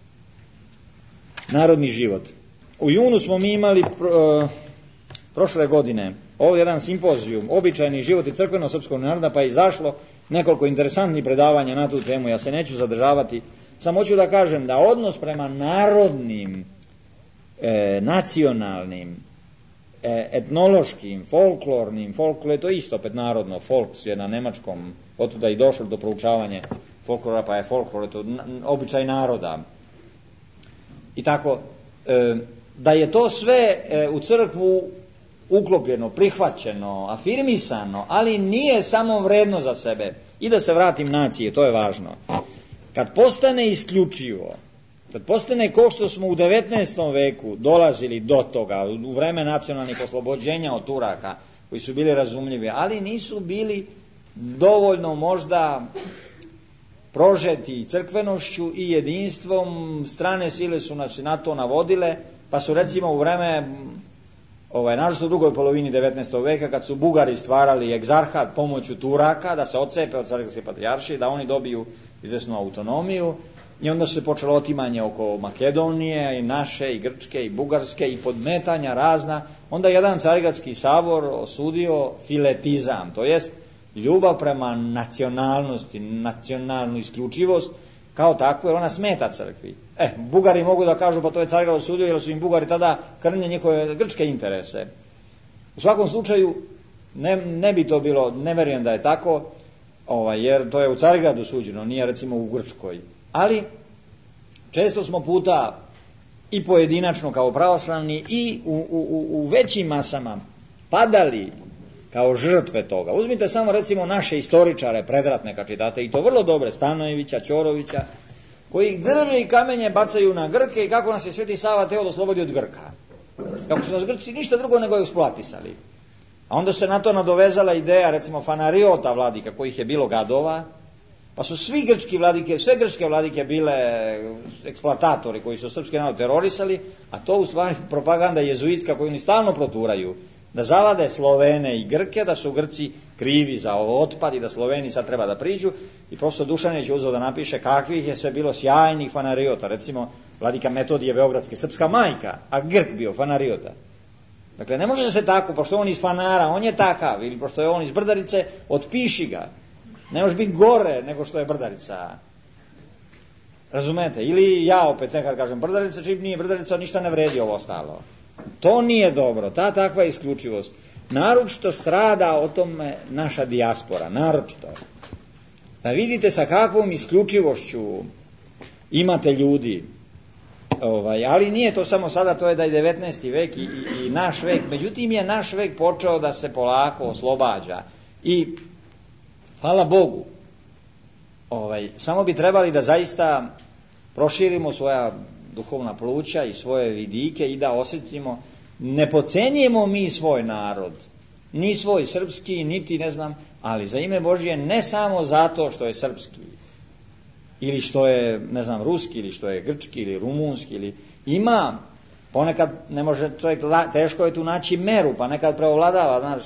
narodni život. U junu smo mi imali prošle godine ovdje jedan simpozijum, običajni život i crkveno srpskog naroda, pa je izašlo nekoliko interesantnih predavanja na tu temu. Ja se neću zadržavati, samo hoću da kažem da odnos prema narodnim, nacionalnim, etnološkim, folklornim, folklor je to isto, opet narodno, folks je na nemačkom, otuda i došlo do proučavanja folklora, pa je folklor, je to običaj naroda. I tako, da je to sve u crkvu uklopljeno, prihvaćeno, afirmisano, ali nije samo vredno za sebe. I da se vratim nacije, to je važno. Kad postane isključivo, kad postane ko što smo u 19. veku dolazili do toga, u vreme nacionalnih oslobođenja od Turaka, koji su bili razumljivi, ali nisu bili dovoljno možda prožeti crkvenošću i jedinstvom, strane sile su nas na to navodile, pa su recimo u vreme, naročito u drugoj polovini 19. veka, kad su Bugari stvarali egzarhat pomoću Turaka, da se odcepe od Carigradske patrijaršije, da oni dobiju izvesnu autonomiju, i onda se počelo otimanje oko Makedonije, i naše, i grčke, i bugarske, i podmetanja razna. Onda jedan Carigradski sabor osudio filetizam, to jest ljubav prema nacionalnosti, nacionalnu isključivost kao takvu, jer ona smeta crkvi. Bugari mogu da kažu, pa to je Carigrad osudio, jer su im Bugari tada krnili njihove grčke interese. U svakom slučaju, ne bi to bilo, ne verujem da je tako, jer to je u Carigradu suđeno, nije recimo u Grčkoj. Ali često smo puta i pojedinačno kao pravoslavni i u većim masama padali kao žrtve toga. Uzmite samo recimo naše istoričare predratne kad čitate, i to vrlo dobre, Stanojevića, Ćorovića, koji drvlje i kamenje bacaju na Grke i kako nas je Sveti Sava teo da oslobodi od Grka. Kako su nas Grci ništa drugo nego eksploatisali. A onda se na to nadovezala ideja recimo Fanariota vladika, kojih je bilo gadova, pa su svi grčki vladike, sve grčke vladike bile eksploatatori koji su srpski narod terorisali, a to u stvari propaganda jezuitska koju oni stalno proturaju, da zavade Slovene i Grke, da su Grci krivi za otpad i da Sloveni sad treba da priđu, i profesor Dušanić uzeo da napiše kakvih je sve bilo sjajnih fanariota, recimo vladika Metodije Beogradske, srpska majka, a Grk bio fanariota. Dakle, ne može se tako, pošto on iz Fanara, on je takav, ili pošto je on iz Brdarice, otpiši ga. Ne može biti gore nego što je Brdarica. Razumete? Ili ja opet nekad kažem Brdarica, čim nije Brdarica, ništa ne vredi ovo ostalo. To nije dobro, ta takva isključivost. Naročito strada o tome naša dijaspora, naročito. Da vidite sa kakvom isključivošću imate ljudi. Ali nije to samo sada, to je da je 19. vek i naš vek. Međutim je naš vek počeo da se polako oslobađa. I hvala Bogu, samo bi trebali da zaista proširimo svoja duhovna pluća i svoje vidike i da osjetimo, ne podcenjujemo mi svoj narod, ni svoj srpski, niti ne znam, ali za ime Božije ne samo zato što je srpski, ili što je, ne znam, ruski, ili što je grčki, ili rumunski, ili ima Ponekad ne može čovjek, teško je tu naći meru, pa nekad preovladava, znaš,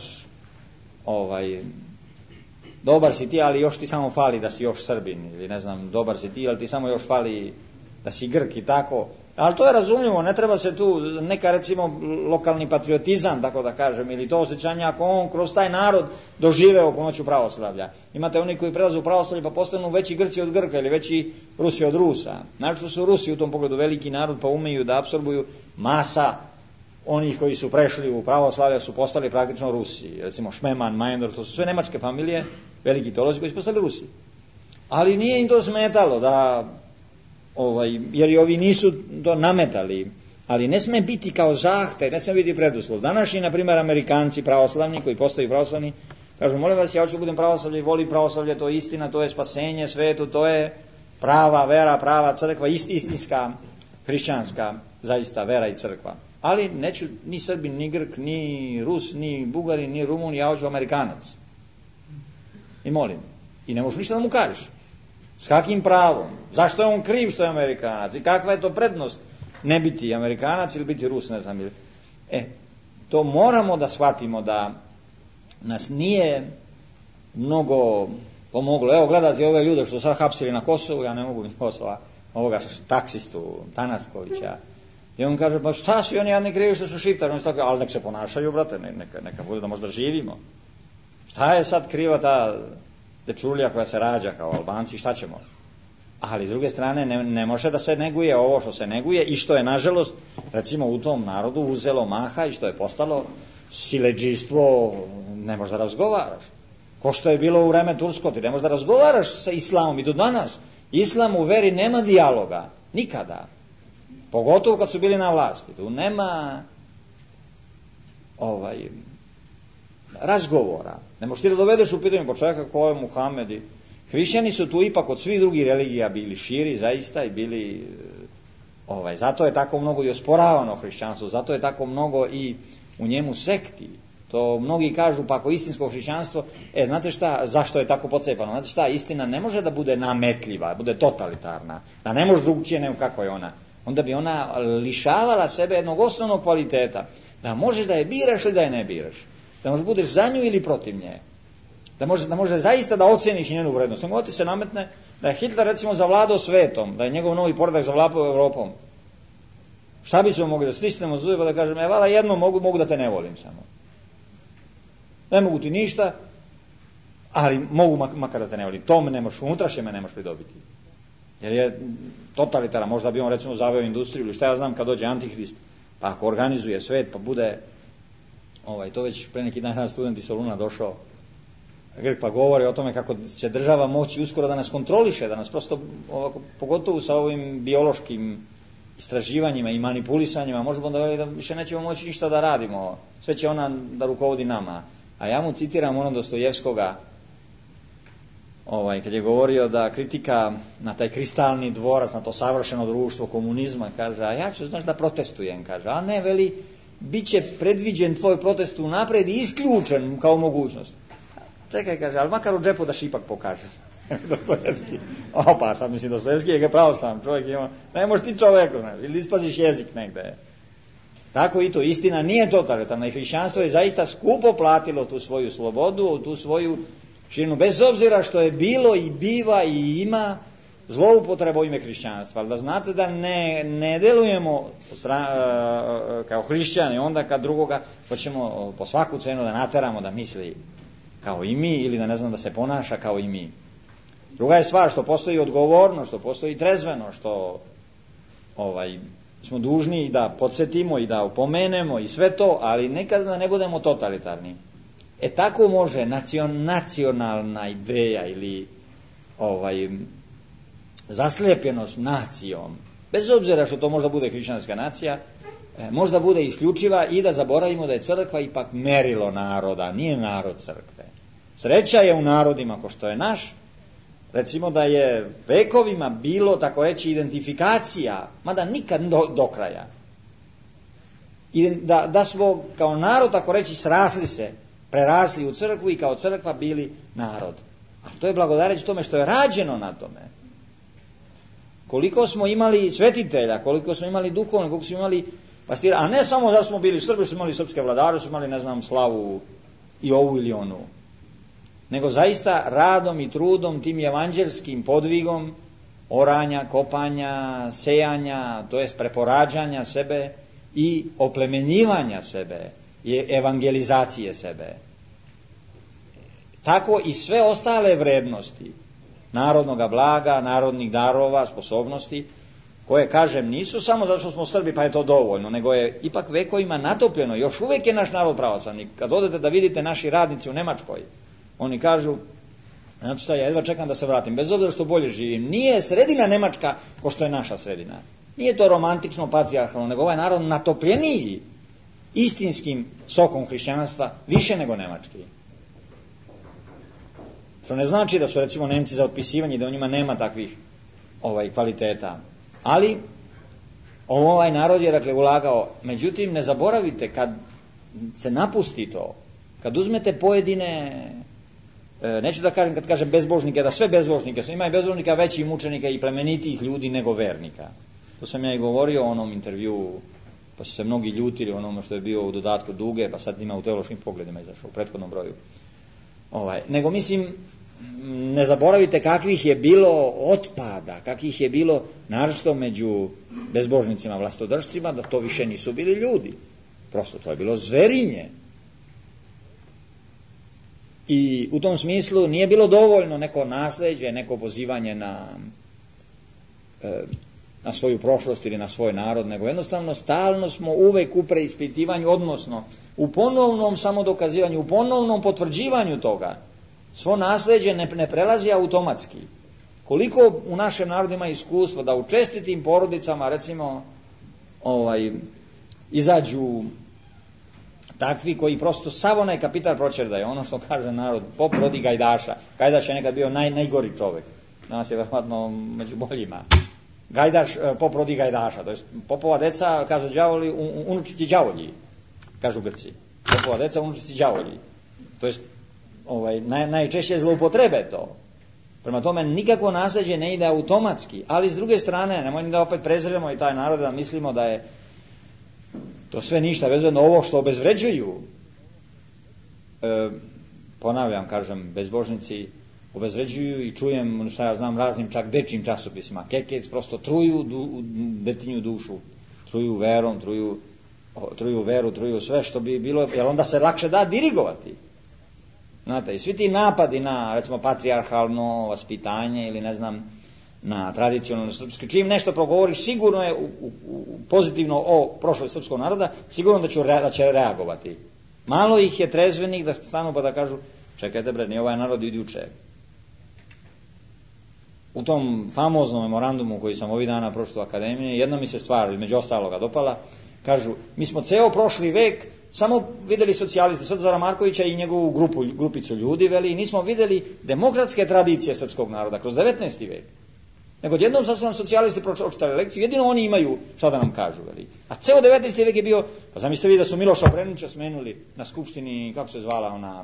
dobar si ti, ali još ti samo fali da si još Srbin, ili ne znam, dobar si ti, ali ti samo još fali da si Grk i tako. Ali to je razumljivo, ne treba se tu neka recimo lokalni patriotizam, tako da kažem, ili to osjećanje ako on kroz taj narod doživeo pomoću pravoslavlja. Imate oni koji prelaze u pravoslavlje pa postanu veći Grci od Grka ili veći Rusi od Rusa. Naravno su Rusi u tom pogledu veliki narod pa umeju da apsorbuju masa onih koji su prešli u pravoslavlje su postali praktično Rusi. Recimo Šmeman, Majendorf, to su sve nemačke familije, veliki teolozi koji su postali Rusi. Ali nije im to smetalo da jer i ovi nisu to nametali, ali ne sme biti kao zahtev, ne sme biti preduslov. Današnji, na primjer, Amerikanci pravoslavni, koji postaju pravoslavni, kažu, molim vas, ja hoću da budem pravoslavlje, volim pravoslavlje, to je istina, to je spasenje svetu, to je prava vera, prava crkva, istinska, hrišćanska, zaista vera i crkva. Ali neću ni Srbin, ni Grk, ni Rus, ni Bugarin, ni Rumun, ja hoću Amerikanac. I molim. I ne možeš ništa da mu kažeš. S kakim pravom? Zašto je on kriv što je Amerikanac? I kakva je to prednost ne biti Amerikanac ili biti Rus, ne znam. To moramo da shvatimo da nas nije mnogo pomoglo. Evo gledati ove ljude što sad hapsili na Kosovu, ja ne mogu ni Kosova, ovoga taksistu Tanaskovića. I on kaže, pa šta su oni jadni krivi što su šiptari? On tako, ali nek se ponašaju, brate, neka bude da možda živimo. Šta je sad kriva ta dečurlija koja se rađa kao Albanci, šta ćemo? Ali s druge strane ne može da se neguje ovo što se neguje i što je nažalost recimo u tom narodu uzelo maha i što je postalo siledžijstvo, ne možeš da razgovaraš. Ko što je bilo u vreme Tursko, ti ne možeš da razgovaraš sa islamom i do danas. Islam u veri nema dijaloga, nikada. Pogotovo kad su bili na vlasti. Tu nema razgovora. Ne možeš ti da dovedeš u pitanje po čovjeka ko je Muhamed. Hrišćani su tu ipak od svih drugih religija bili širi zaista i bili zato je tako mnogo i osporavano hrišćanstvo, zato je tako mnogo i u njemu sekti. To mnogi kažu pa ako istinsko hrišćanstvo, znate šta, zašto je tako pocepano? Znate šta, istina ne može da bude nametljiva, bude totalitarna, da ne može drugčije nego kako je ona. Onda bi ona lišavala sebe jednog osnovnog kvaliteta, da možeš da je biraš ili da je ne biraš. Da možeš budeš za nju ili protiv nje. Da može zaista da ocjeniš njenu vrednost. Nego ti se nametne da je Hitler recimo zavladao svetom, da je njegov novi poredak zavladao Evropom. Šta bismo mogli da stisnemo zube pa da kažem, vala jedno mogu da te ne volim samo. Ne mogu ti ništa, ali mogu makar da te ne volim. To me ne možeš, unutrašnje me ne možeš pridobiti. Jer je totalitara, možda bi on recimo zaveo industriju ili šta ja znam kad dođe Antihrist, pa ako organizuje svet, pa bude to već pre neki dan student iz Soluna došao Grk pa govori o tome kako će država moći uskoro da nas kontroliše, da nas prosto pogotovo sa ovim biološkim istraživanjima i manipulisanjima možemo da više nećemo moći ništa da radimo, sve će ona da rukovodi nama. A ja mu citiram onog Dostojevskoga kad je govorio da kritika na taj kristalni dvorac, na to savršeno društvo komunizma, kaže, a ja ću da protestujem, kaže, a ne, veli, bit će predviđen tvoj protest unapred i isključen kao mogućnost. Čekaj, kaže, ali makar u džepu da šipak pokaže. Dostojevski. Pa sad mislim, Dostojevski je pravoslavan čovjek, ima, ne možeš ti čoveku, ili ispaziš jezik negde. Tako i to, istina nije totalitarna i hrišćanstvo je zaista skupo platilo tu svoju slobodu, tu svoju širinu, bez obzira što je bilo i biva i ima zloupotreba u ime hrišćanstva, ali da znate da ne delujemo kao hrišćani onda kad drugoga hoćemo po svaku cenu da nateramo da misli kao i mi ili da ne znam da se ponaša kao i mi. Druga je stvar što postoji odgovorno, što postoji trezveno, što smo dužni da podsjetimo i da upomenemo i sve to, ali nekada ne budemo totalitarni. Tako može nacionalna ideja ili zaslijepljenost nacijom, bez obzira što to možda bude hrišćanska nacija, možda bude isključiva i da zaboravimo da je crkva ipak merilo naroda, nije narod crkve. Sreća je u narodima ko što je naš, recimo da je vekovima bilo, tako reći, identifikacija, mada nikad do kraja. I da smo kao narod, tako reći, srasli se, prerasli u crkvu i kao crkva bili narod. A to je blagodareći tome što je rađeno na tome. Koliko smo imali svetitelja, koliko smo imali duhovnih, koliko smo imali pastira, a ne samo da smo bili Srbi, su imali srpske vladare, su imali, ne znam, slavu i ovu ili onu, nego zaista radom i trudom, tim evanđelskim podvigom, oranja, kopanja, sejanja, to jest preporađanja sebe i oplemenjivanja sebe, i evangelizacije sebe. Tako i sve ostale vrednosti narodnog blaga, narodnih darova, sposobnosti, koje, kažem, nisu samo zato što smo Srbi pa je to dovoljno, nego je ipak vekovima natopljeno. Još uvijek je naš narod pravoslavni. Kad odete da vidite naši radnici u Nemačkoj, oni kažu, znači šta, ja jedva čekam da se vratim, bez obzira što bolje živim. Nije sredina Nemačka ko što je naša sredina. Nije to romantično, patrijarhalno, nego ovaj narod natopljeniji istinskim sokom hrišćanstva više nego nemački. Što ne znači da su, recimo, Nemci za otpisivanje i da u njima nema takvih kvaliteta. Ali ovaj narod je, dakle, ulagao. Međutim, ne zaboravite, kad se napusti to, kad uzmete pojedine, neću da kažem, kad kažem bezbožnike, da sve bezbožnike, ima i bezbožnika većih mučenika i plemenitijih ljudi nego vernika. To sam ja i govorio u onom intervjuu, pa su se mnogi ljutili onome što je bio u dodatku Duge, pa sad ima u teološkim pogledima izašao u prethodnom broju. Nego mislim, ne zaboravite kakvih je bilo otpada, kakvih je bilo naročito među bezbožnicima, vlastodržcima, da to više nisu bili ljudi. Prosto to je bilo zverinje. I u tom smislu nije bilo dovoljno neko nasleđe, neko pozivanje na svoju prošlost ili na svoj narod, nego jednostavno stalno smo uvek u preispitivanju, odnosno u ponovnom samodokazivanju, u ponovnom potvrđivanju toga. Svo nasleđe ne prelazi automatski. Koliko u našem narodu ima iskustva da u čestitim porodicama, recimo, izađu takvi koji prosto sav onaj kapital proćerdaju, ono što kaže narod, pop rodi gajdaša. Gajdaš je nekad bio najgori čovjek, danas je verovatno među boljima. Gajdaš, pop rodi gajdaša, to je popova deca, kažu đavoli, unučići đavolji, kažu Grci. Popova deca, unučići đavolji. To je najčešće zloupotrebe to. Prema tome, nikakvo nasleđe ne ide automatski, ali s druge strane, nemojmo da opet preziremo i taj narod, da mislimo da je to sve ništa, vezano ovo što obezvređuju. Ponavljam, kažem, bezbožnici obezvređuju i čujem, šta ja znam, raznim čak dečjim časopisima. Kekec prosto truju detinju dušu, truju verom, truju veru, truju sve što bi bilo, jer onda se lakše da dirigovati. Znate, i svi ti napadi na, recimo, patrijarhalno vaspitanje ili, ne znam, na tradicionalno srpski, čim nešto progovoriš, sigurno je pozitivno o prošloj srpskog naroda, sigurno da će reagovati. Malo ih je trezvenih da stanu pa da kažu, čekajte bre, nije ovaj narod od juče. U tom famoznom memorandumu koji sam ovih dana pročitao u akademiji, jedna mi se stvar, među ostaloga, dopala. Kažu, mi smo ceo prošli vek samo videli socijalisti, Srđara Markovića i njegovu grupicu ljudi, veli, i nismo videli demokratske tradicije srpskog naroda kroz 19. vek. Nego odjednom sad su nam socijalisti pročitali lekciju, jedino oni imaju šta da nam kažu, veli. A ceo 19. vek je bio, pa zamislite vi da su Miloša Obrenovića smenuli na skupštini, kako se zvala ona,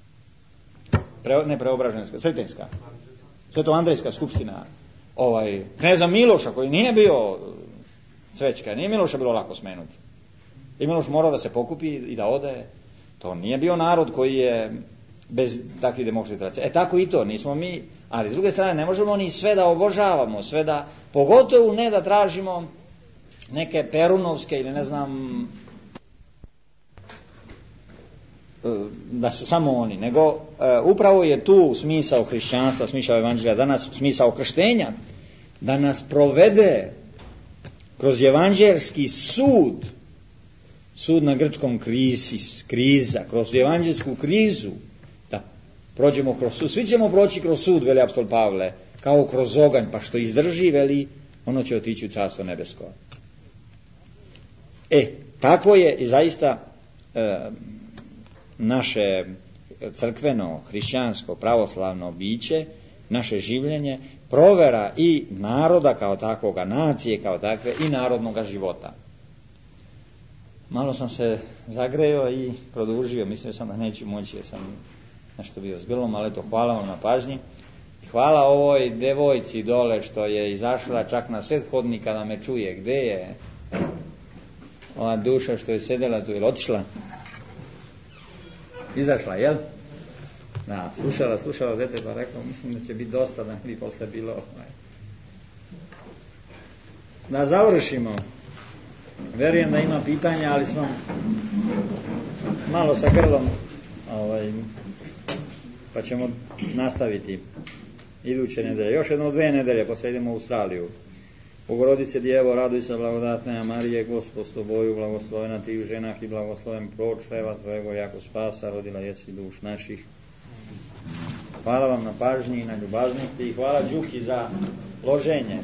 ne Preobraženska, Sretenjska, Svetoandrejska skupština, kneza Miloša, koji nije bio Cvećka, nije Miloša bilo lako smenuti. I Miloš morao da se pokupi i da ode. To nije bio narod koji je bez takvih demokratskih tradicija. Tako i to, nismo mi, ali s druge strane ne možemo ni sve da obožavamo, sve da, pogotovo ne da tražimo neke perunovske ili ne znam, da su samo oni, nego upravo je tu smisao hrišćanstva, smisao evanđelja, danas smisao krštenja, da nas provede kroz evanđelski sud na grčkom kriza, kroz evanđelsku krizu, da prođemo kroz sud. Svi ćemo proći kroz sud, veli apostol Pavle, kao kroz oganj, pa što izdrži, veli, ono će otići u carstvo nebesko. Tako je i zaista naše crkveno, hrišćansko, pravoslavno biće, naše življenje, provera i naroda kao takvoga, nacije kao takve i narodnog života. Malo sam se zagreo i produžio, mislio sam da neću moći, jer sam nešto bio s grlom, ali eto, hvala vam na pažnji. Hvala ovoj devojci dole što je izašla čak na sred hodnika da me čuje. Gde je? ova duša što je sedela tu, je otišla? Izašla, jel? Da, slušala dete, pa rekao, mislim da će biti dosta da bi posle bilo. Da završimo. Verujem da ima pitanja, ali smo malo sa grlom, pa ćemo nastaviti iduće nedelje. Još 2 nedelje, posle idemo u Australiju. Bogorodice Djevo, raduj se, blagodatna Marije, Gospod s tobою, blagoslovena ti u ženah i blagosloven plod čreva tvojego, jako spasa rodila jesi duš naših. Hvala vam na pažnji i na ljubaznosti i hvala Đuki za loženje.